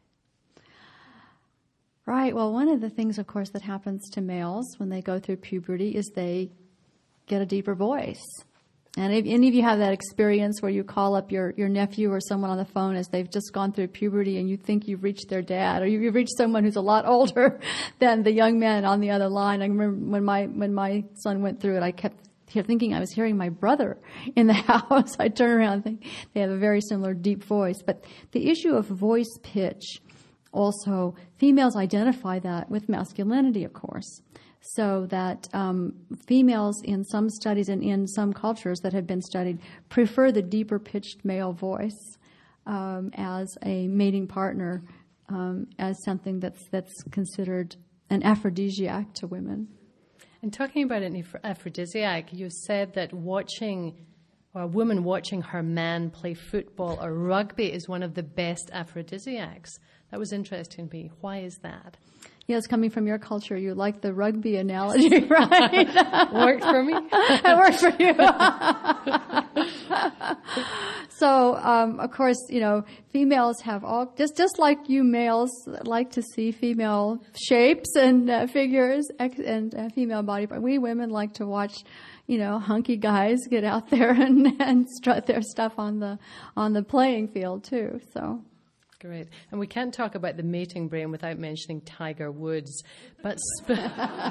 Right. Well, one of the things, of course, that happens to males when they go through puberty is they get a deeper voice. And if any of you have that experience where you call up your, your nephew or someone on the phone as they've just gone through puberty, and you think you've reached their dad, or you've reached someone who's a lot older than the young man on the other line. I remember when my when my son went through it, I kept thinking I was hearing my brother in the house. I turn around and think they have a very similar deep voice. But the issue of voice pitch, also, females identify that with masculinity, of course. So that um, females in some studies and in some cultures that have been studied prefer the deeper pitched male voice. um, as a mating partner um, as something that's that's considered an aphrodisiac to women. And talking about an aphrodisiac, you said that watching, or a woman watching her man play football or rugby is one of the best aphrodisiacs. That was interesting to me. Why is that? Yes, coming from your culture, you like the rugby analogy, right? Worked for me. It worked for you. So, um, of course, you know, females have all, just just like you males like to see female shapes and uh, figures and uh, female body parts. We women like to watch, you know, hunky guys get out there and, and strut their stuff on the on the playing field too. So. Great. And we can't talk about the mating brain without mentioning Tiger Woods. But spe-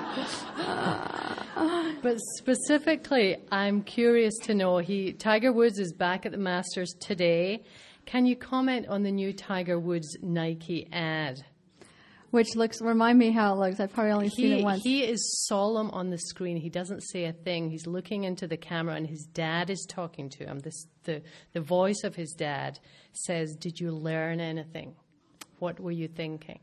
but specifically, I'm curious to know, he Tiger Woods is back at the Masters today. Can you comment on the new Tiger Woods Nike ad? Which looks, remind me how it looks. I've probably only he, seen it once. He is solemn on the screen. He doesn't say a thing. He's looking into the camera, and his dad is talking to him. This, the, the voice of his dad says, "Did you learn anything? What were you thinking?"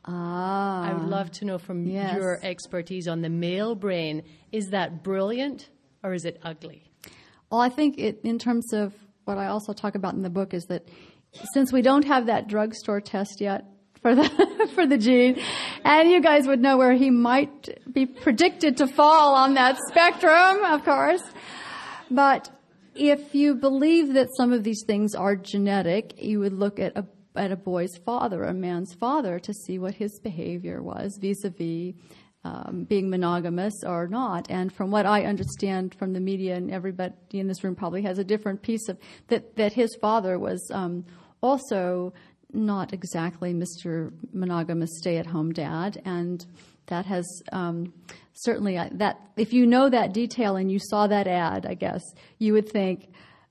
Ah. I would love to know from yes. your expertise on the male brain, is that brilliant or is it ugly? Well, I think it, in terms of what I also talk about in the book, is that since we don't have that drugstore test yet, for the for the gene, and you guys would know where he might be predicted to fall on that spectrum, of course. But if you believe that some of these things are genetic, you would look at a at a boy's father, a man's father, to see what his behavior was vis-a-vis um, being monogamous or not. And from what I understand from the media, and everybody in this room probably has a different piece of that, that his father was um, also not exactly Mister Monogamous stay-at-home dad, and that has um, certainly uh, that. If you know that detail and you saw that ad, I guess you would think,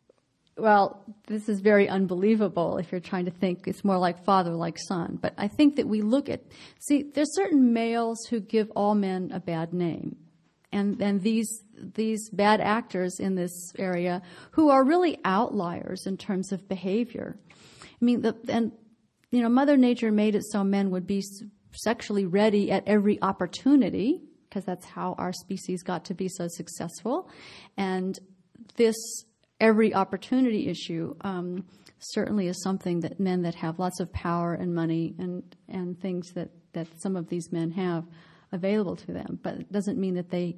well, this is very unbelievable. If you're trying to think, it's more like father, like son. But I think that we look at see, there's certain males who give all men a bad name, and and these these bad actors in this area who are really outliers in terms of behavior. I mean, the, and you know, Mother Nature made it so men would be sexually ready at every opportunity, because that's how our species got to be so successful. And this every opportunity issue um, certainly is something that men that have lots of power and money and, and things that, that some of these men have available to them. But it doesn't mean that they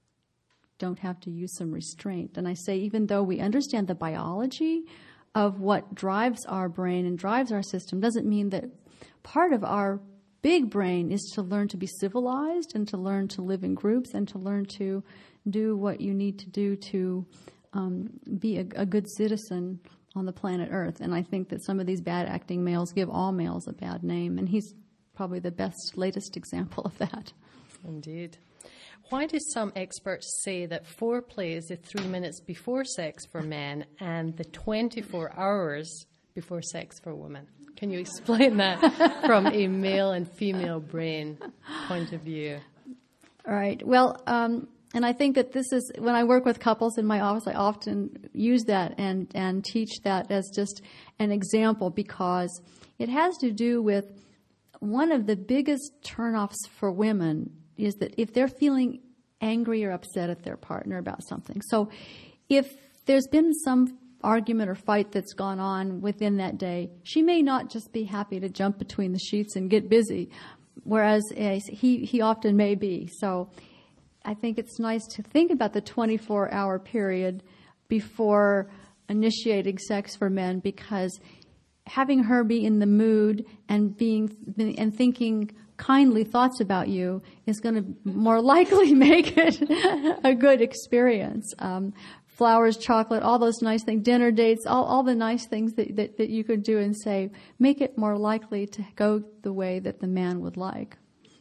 don't have to use some restraint. And I say, even though we understand the biology of what drives our brain and drives our system, doesn't mean that part of our big brain is to learn to be civilized and to learn to live in groups and to learn to do what you need to do to um, be a, a good citizen on the planet Earth. And I think that some of these bad acting males give all males a bad name, and he's probably the best, latest example of that. Indeed. Why do some experts say that foreplay is the three minutes before sex for men and the twenty-four hours before sex for women? Can you explain that from a male and female brain point of view? All right. Well, um, and I think that this is, when I work with couples in my office, I often use that and, and teach that as just an example, because it has to do with one of the biggest turnoffs for women is that if they're feeling angry or upset at their partner about something. So if there's been some argument or fight that's gone on within that day, she may not just be happy to jump between the sheets and get busy, whereas uh, he, he often may be. So I think it's nice to think about the twenty-four hour period before initiating sex for men, because having her be in the mood and being and thinking kindly thoughts about you is going to more likely make it a good experience. Um, flowers, chocolate, all those nice things, dinner dates, all, all the nice things that, that, that you could do and say, make it more likely to go the way that the man would like.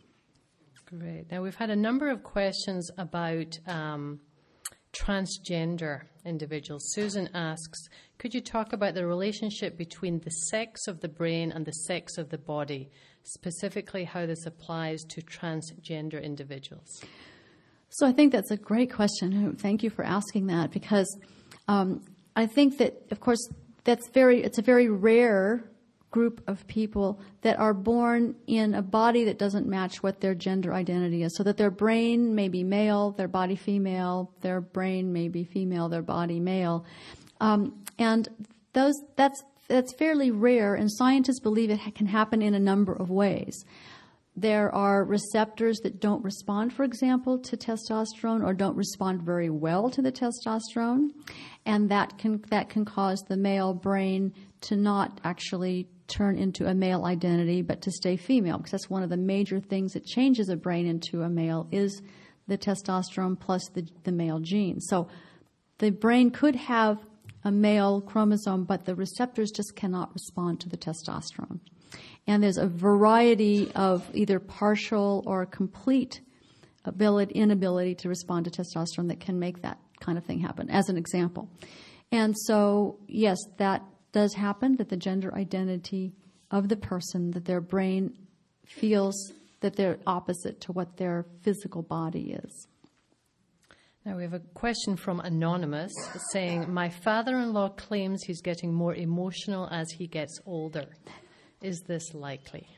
Great. Now, we've had a number of questions about um, transgender individuals. Susan asks, could you talk about the relationship between the sex of the brain and the sex of the body, specifically how this applies to transgender individuals? So I think that's a great question. Thank you for asking that, because um, I think that, of course, that's very, it's a very rare group of people that are born in a body that doesn't match what their gender identity is. So that their brain may be male, their body female, their brain may be female, their body male. Um, and those, that's, that's fairly rare, and scientists believe it can happen in a number of ways. There are receptors that don't respond, for example, to testosterone, or don't respond very well to the testosterone, and that can that can cause the male brain to not actually turn into a male identity, but to stay female, because that's one of the major things that changes a brain into a male is the testosterone plus the, the male gene. So the brain could have a male chromosome, but the receptors just cannot respond to the testosterone. And there's a variety of either partial or complete ability, inability to respond to testosterone that can make that kind of thing happen, as an example. And so, yes, that does happen, that the gender identity of the person, that their brain feels that they're opposite to what their physical body is. Now we have a question from Anonymous saying, my father-in-law claims he's getting more emotional as he gets older. Is this likely?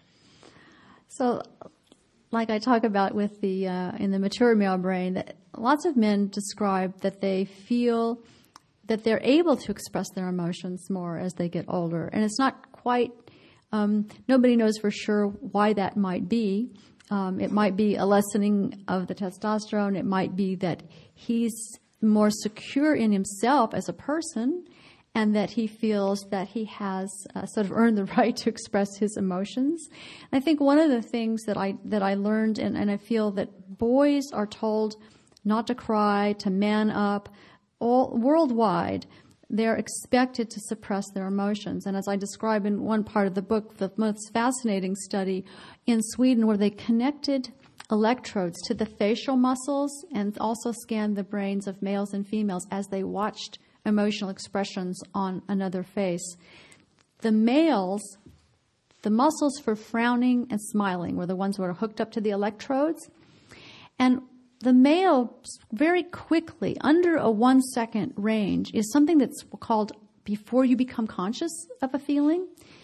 So, like I talk about with the uh, in the mature male brain, that lots of men describe that they feel that they're able to express their emotions more as they get older. And it's not quite, um, nobody knows for sure why that might be. Um, it might be a lessening of the testosterone. It might be that he's more secure in himself as a person, and that he feels that he has uh, sort of earned the right to express his emotions. And I think one of the things that I that I learned, and, and I feel that boys are told not to cry, to man up, all worldwide, they're expected to suppress their emotions. And as I describe in one part of the book, the most fascinating study in Sweden where they connected electrodes to the facial muscles and also scanned the brains of males and females as they watched emotional expressions on another face. The males, the muscles for frowning and smiling were the ones that were hooked up to the electrodes. And the male, very quickly, under a one second range, is something that's called before you become conscious of a feeling.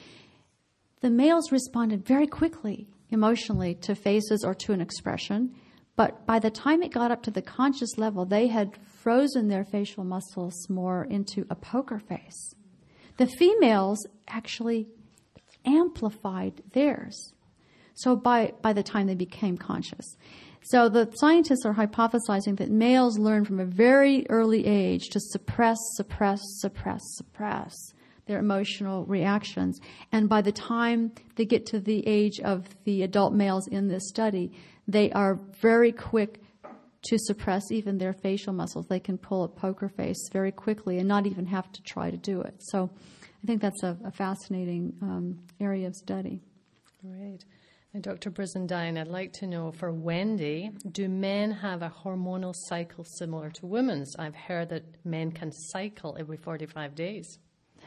The males responded very quickly, emotionally, to faces or to an expression. But by the time it got up to the conscious level, they had frozen their facial muscles more into a poker face. The females actually amplified theirs. So by, by the time they became conscious. So the scientists are hypothesizing that males learn from a very early age to suppress, suppress, suppress, suppress their emotional reactions. And by the time they get to the age of the adult males in this study, they are very quick to suppress even their facial muscles. They can pull a poker face very quickly and not even have to try to do it. So I think that's a, a fascinating um, area of study. Great. And Doctor Brizendine, I'd like to know, for Wendy, do men have a hormonal cycle similar to women's? I've heard that men can cycle every forty-five days.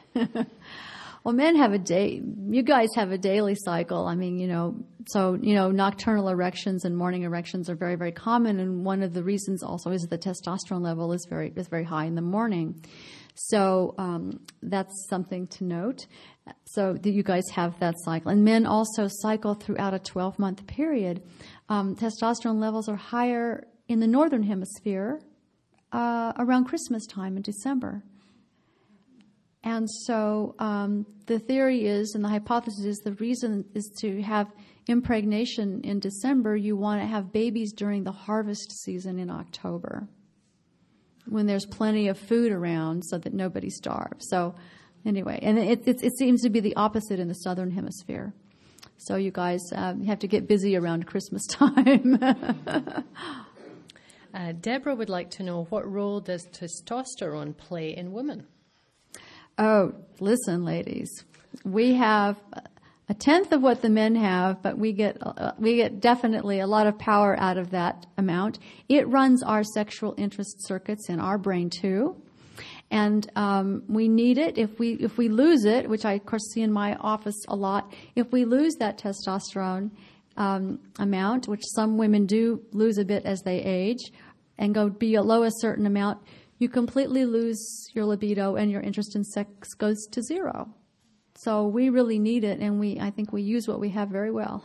Well, men have a day, you guys have a daily cycle. I mean, you know, so, you know, nocturnal erections and morning erections are very, very common. And one of the reasons also is the testosterone level is very, is very high in the morning. So, um, that's something to note. So that you guys have that cycle. And men also cycle throughout a twelve month period. Um, testosterone levels are higher in the northern hemisphere, uh, around Christmas time in December. And so um, the theory is, and the hypothesis is, the reason is to have impregnation in December. You want to have babies during the harvest season in October, when there's plenty of food around so that nobody starves. So anyway, and it, it, it seems to be the opposite in the southern hemisphere. So you guys um, have to get busy around Christmas time. uh, Deborah would like to know, what role does testosterone play in women? Oh, listen, ladies, we have a tenth of what the men have, but we get uh, we get definitely a lot of power out of that amount. It runs our sexual interest circuits in our brain too, and um, we need it. If we if we lose it, which I of course see in my office a lot, if we lose that testosterone um, amount, which some women do lose a bit as they age, and go below a certain amount, you completely lose your libido and your interest in sex goes to zero. So we really need it, and we I think we use what we have very well.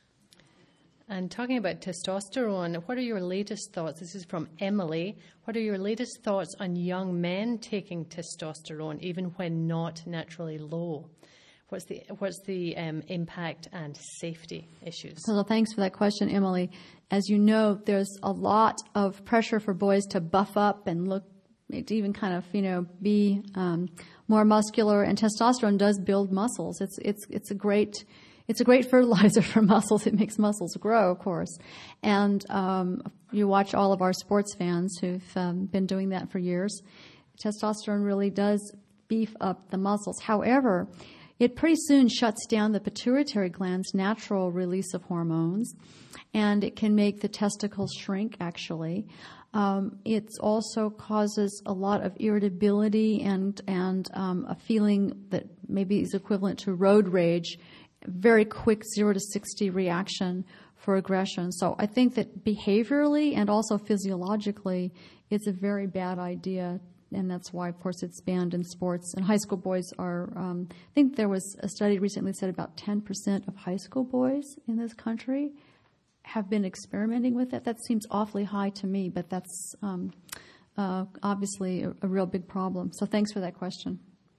And talking about testosterone, what are your latest thoughts? This is from Emily. What are your latest thoughts on young men taking testosterone, even when not naturally low? What's the what's the um, impact and safety issues? So thanks for that question, Emily. As you know, there's a lot of pressure for boys to buff up and look, to even kind of, you know, be um, more muscular. And testosterone does build muscles. It's it's it's a great It's a great fertilizer for muscles. It makes muscles grow, of course. And um, you watch all of our sports fans who've um, been doing that for years. Testosterone really does beef up the muscles. However, it pretty soon shuts down the pituitary gland's natural release of hormones, and it can make the testicles shrink, actually. Um, it also causes a lot of irritability and, and um, a feeling that maybe is equivalent to road rage, very quick zero to sixty reaction for aggression. So I think that behaviorally and also physiologically, it's a very bad idea, and that's why, of course, it's banned in sports. And high school boys are, um, I think there was a study recently said about ten percent of high school boys in this country have been experimenting with it. That seems awfully high to me, but that's um, uh, obviously a, a real big problem. So thanks for that question.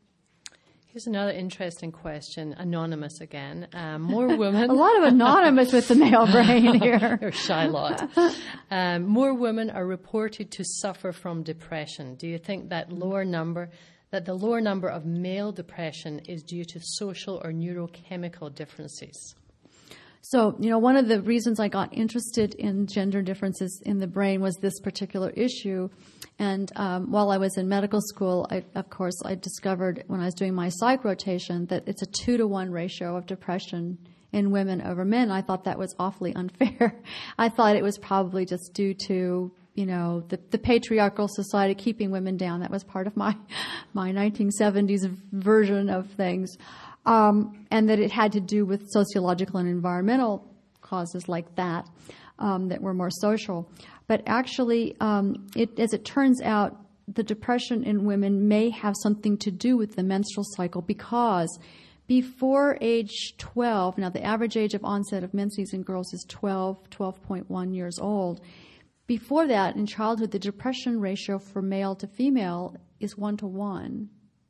Here's another interesting question, anonymous again. Um, more women... a lot of anonymous with the male brain here. You're a shy lot. Um, more women are reported to suffer from depression. Do you think that lower number, that the lower number of male depression is due to social or neurochemical differences? So, you know, one of the reasons I got interested in gender differences in the brain was this particular issue. And um, while I was in medical school, I, of course, I discovered when I was doing my psych rotation that it's a two to one ratio of depression in women over men. I thought that was awfully unfair. I thought it was probably just due to, you know, the, the patriarchal society keeping women down. That was part of my, my nineteen seventies version of things. Um, and that it had to do with sociological and environmental causes like that, um, that were more social. But actually, um, it, as it turns out, the depression in women may have something to do with the menstrual cycle, because before age twelve, now the average age of onset of menses in girls is twelve, twelve point one years old. Before that, in childhood, the depression ratio for male to female is one to one.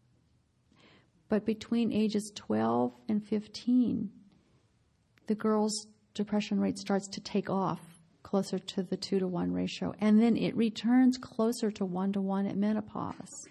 But between ages twelve and fifteen, the girl's depression rate starts to take off closer to the two to one ratio. And then it returns closer to one to one at menopause.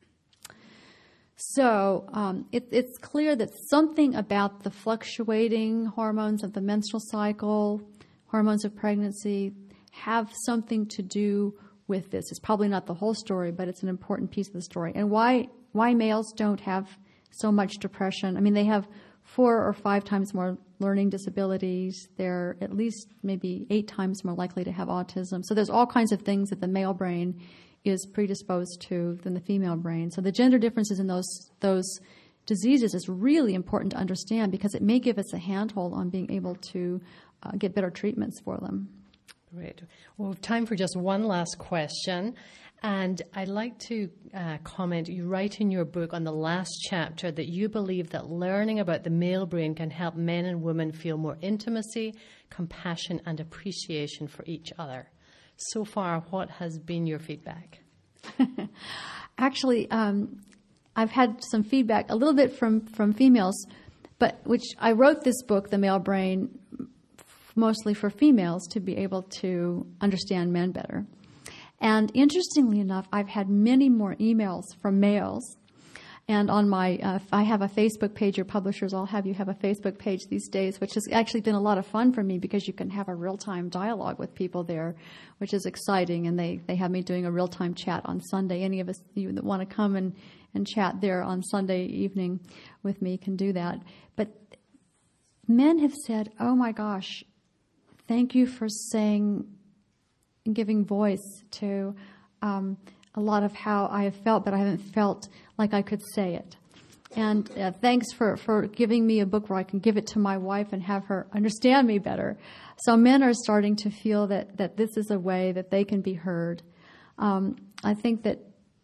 So um, it, it's clear that something about the fluctuating hormones of the menstrual cycle, hormones of pregnancy, have something to do with this. It's probably not the whole story, but it's an important piece of the story. And why why males don't have so much depression. I mean, they have four or five times more learning disabilities. They're at least maybe eight times more likely to have autism. So there's all kinds of things that the male brain is predisposed to than the female brain. So the gender differences in those those diseases is really important to understand, because it may give us a handhold on being able to uh, get better treatments for them. Great. Well, we have time for just one last question. And I'd like to uh, comment, you write in your book on the last chapter that you believe that learning about the male brain can help men and women feel more intimacy, compassion, and appreciation for each other. So far, what has been your feedback? Actually, um, I've had some feedback, a little bit from, from females, but which I wrote this book, The Male Brain, mostly for females to be able to understand men better. And interestingly enough, I've had many more emails from males. And on my, uh, I have a Facebook page. Your publishers all have you have a Facebook page these days, which has actually been a lot of fun for me, because you can have a real-time dialogue with people there, which is exciting. And they, they have me doing a real-time chat on Sunday. Any of us you that want to come and, and chat there on Sunday evening with me can do that. But men have said, oh my gosh, thank you for saying and giving voice to um, a lot of how I have felt, but I haven't felt like I could say it. And uh, thanks for, for giving me a book where I can give it to my wife and have her understand me better. So men are starting to feel that, that this is a way that they can be heard. Um, I think that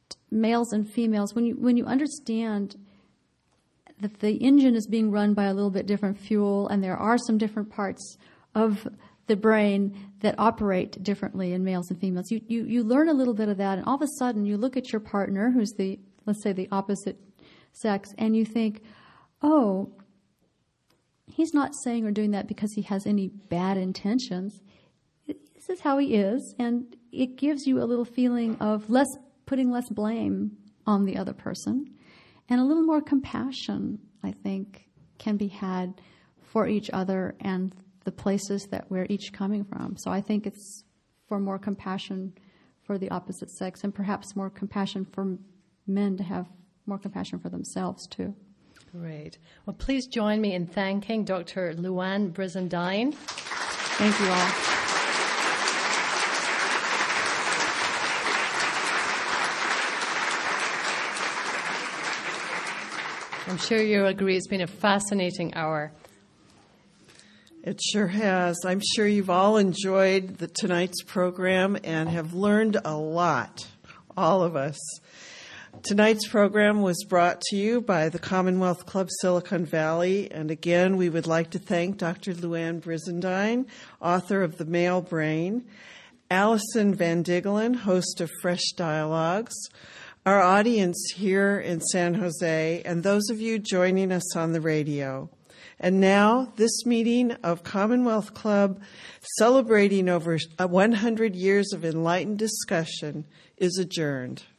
males and females, when you when you understand that the engine is being run by a little bit different fuel, and there are some different parts of the brain that operate differently in males and females, you, you, you learn a little bit of that, and all of a sudden you look at your partner, who's the, let's say, the opposite sex, and you think, oh, he's not saying or doing that because he has any bad intentions. This is how he is, and it gives you a little feeling of less putting less blame on the other person, and a little more compassion, I think, can be had for each other and the places that we're each coming from. So I think it's for more compassion for the opposite sex, and perhaps more compassion for men to have more compassion for themselves too. Great. Well, please join me in thanking Doctor Luann Brizendine. Thank you all. I'm sure you agree it's been a fascinating hour. It sure has. I'm sure you've all enjoyed the, tonight's program and have learned a lot, all of us. Tonight's program was brought to you by the Commonwealth Club Silicon Valley, and again, we would like to thank Doctor Luann Brizendine, author of The Male Brain, Alison Van Diggelen, host of Fresh Dialogues, our audience here in San Jose, and those of you joining us on the radio. And now, this meeting of Commonwealth Club, celebrating over one hundred years of enlightened discussion, is adjourned.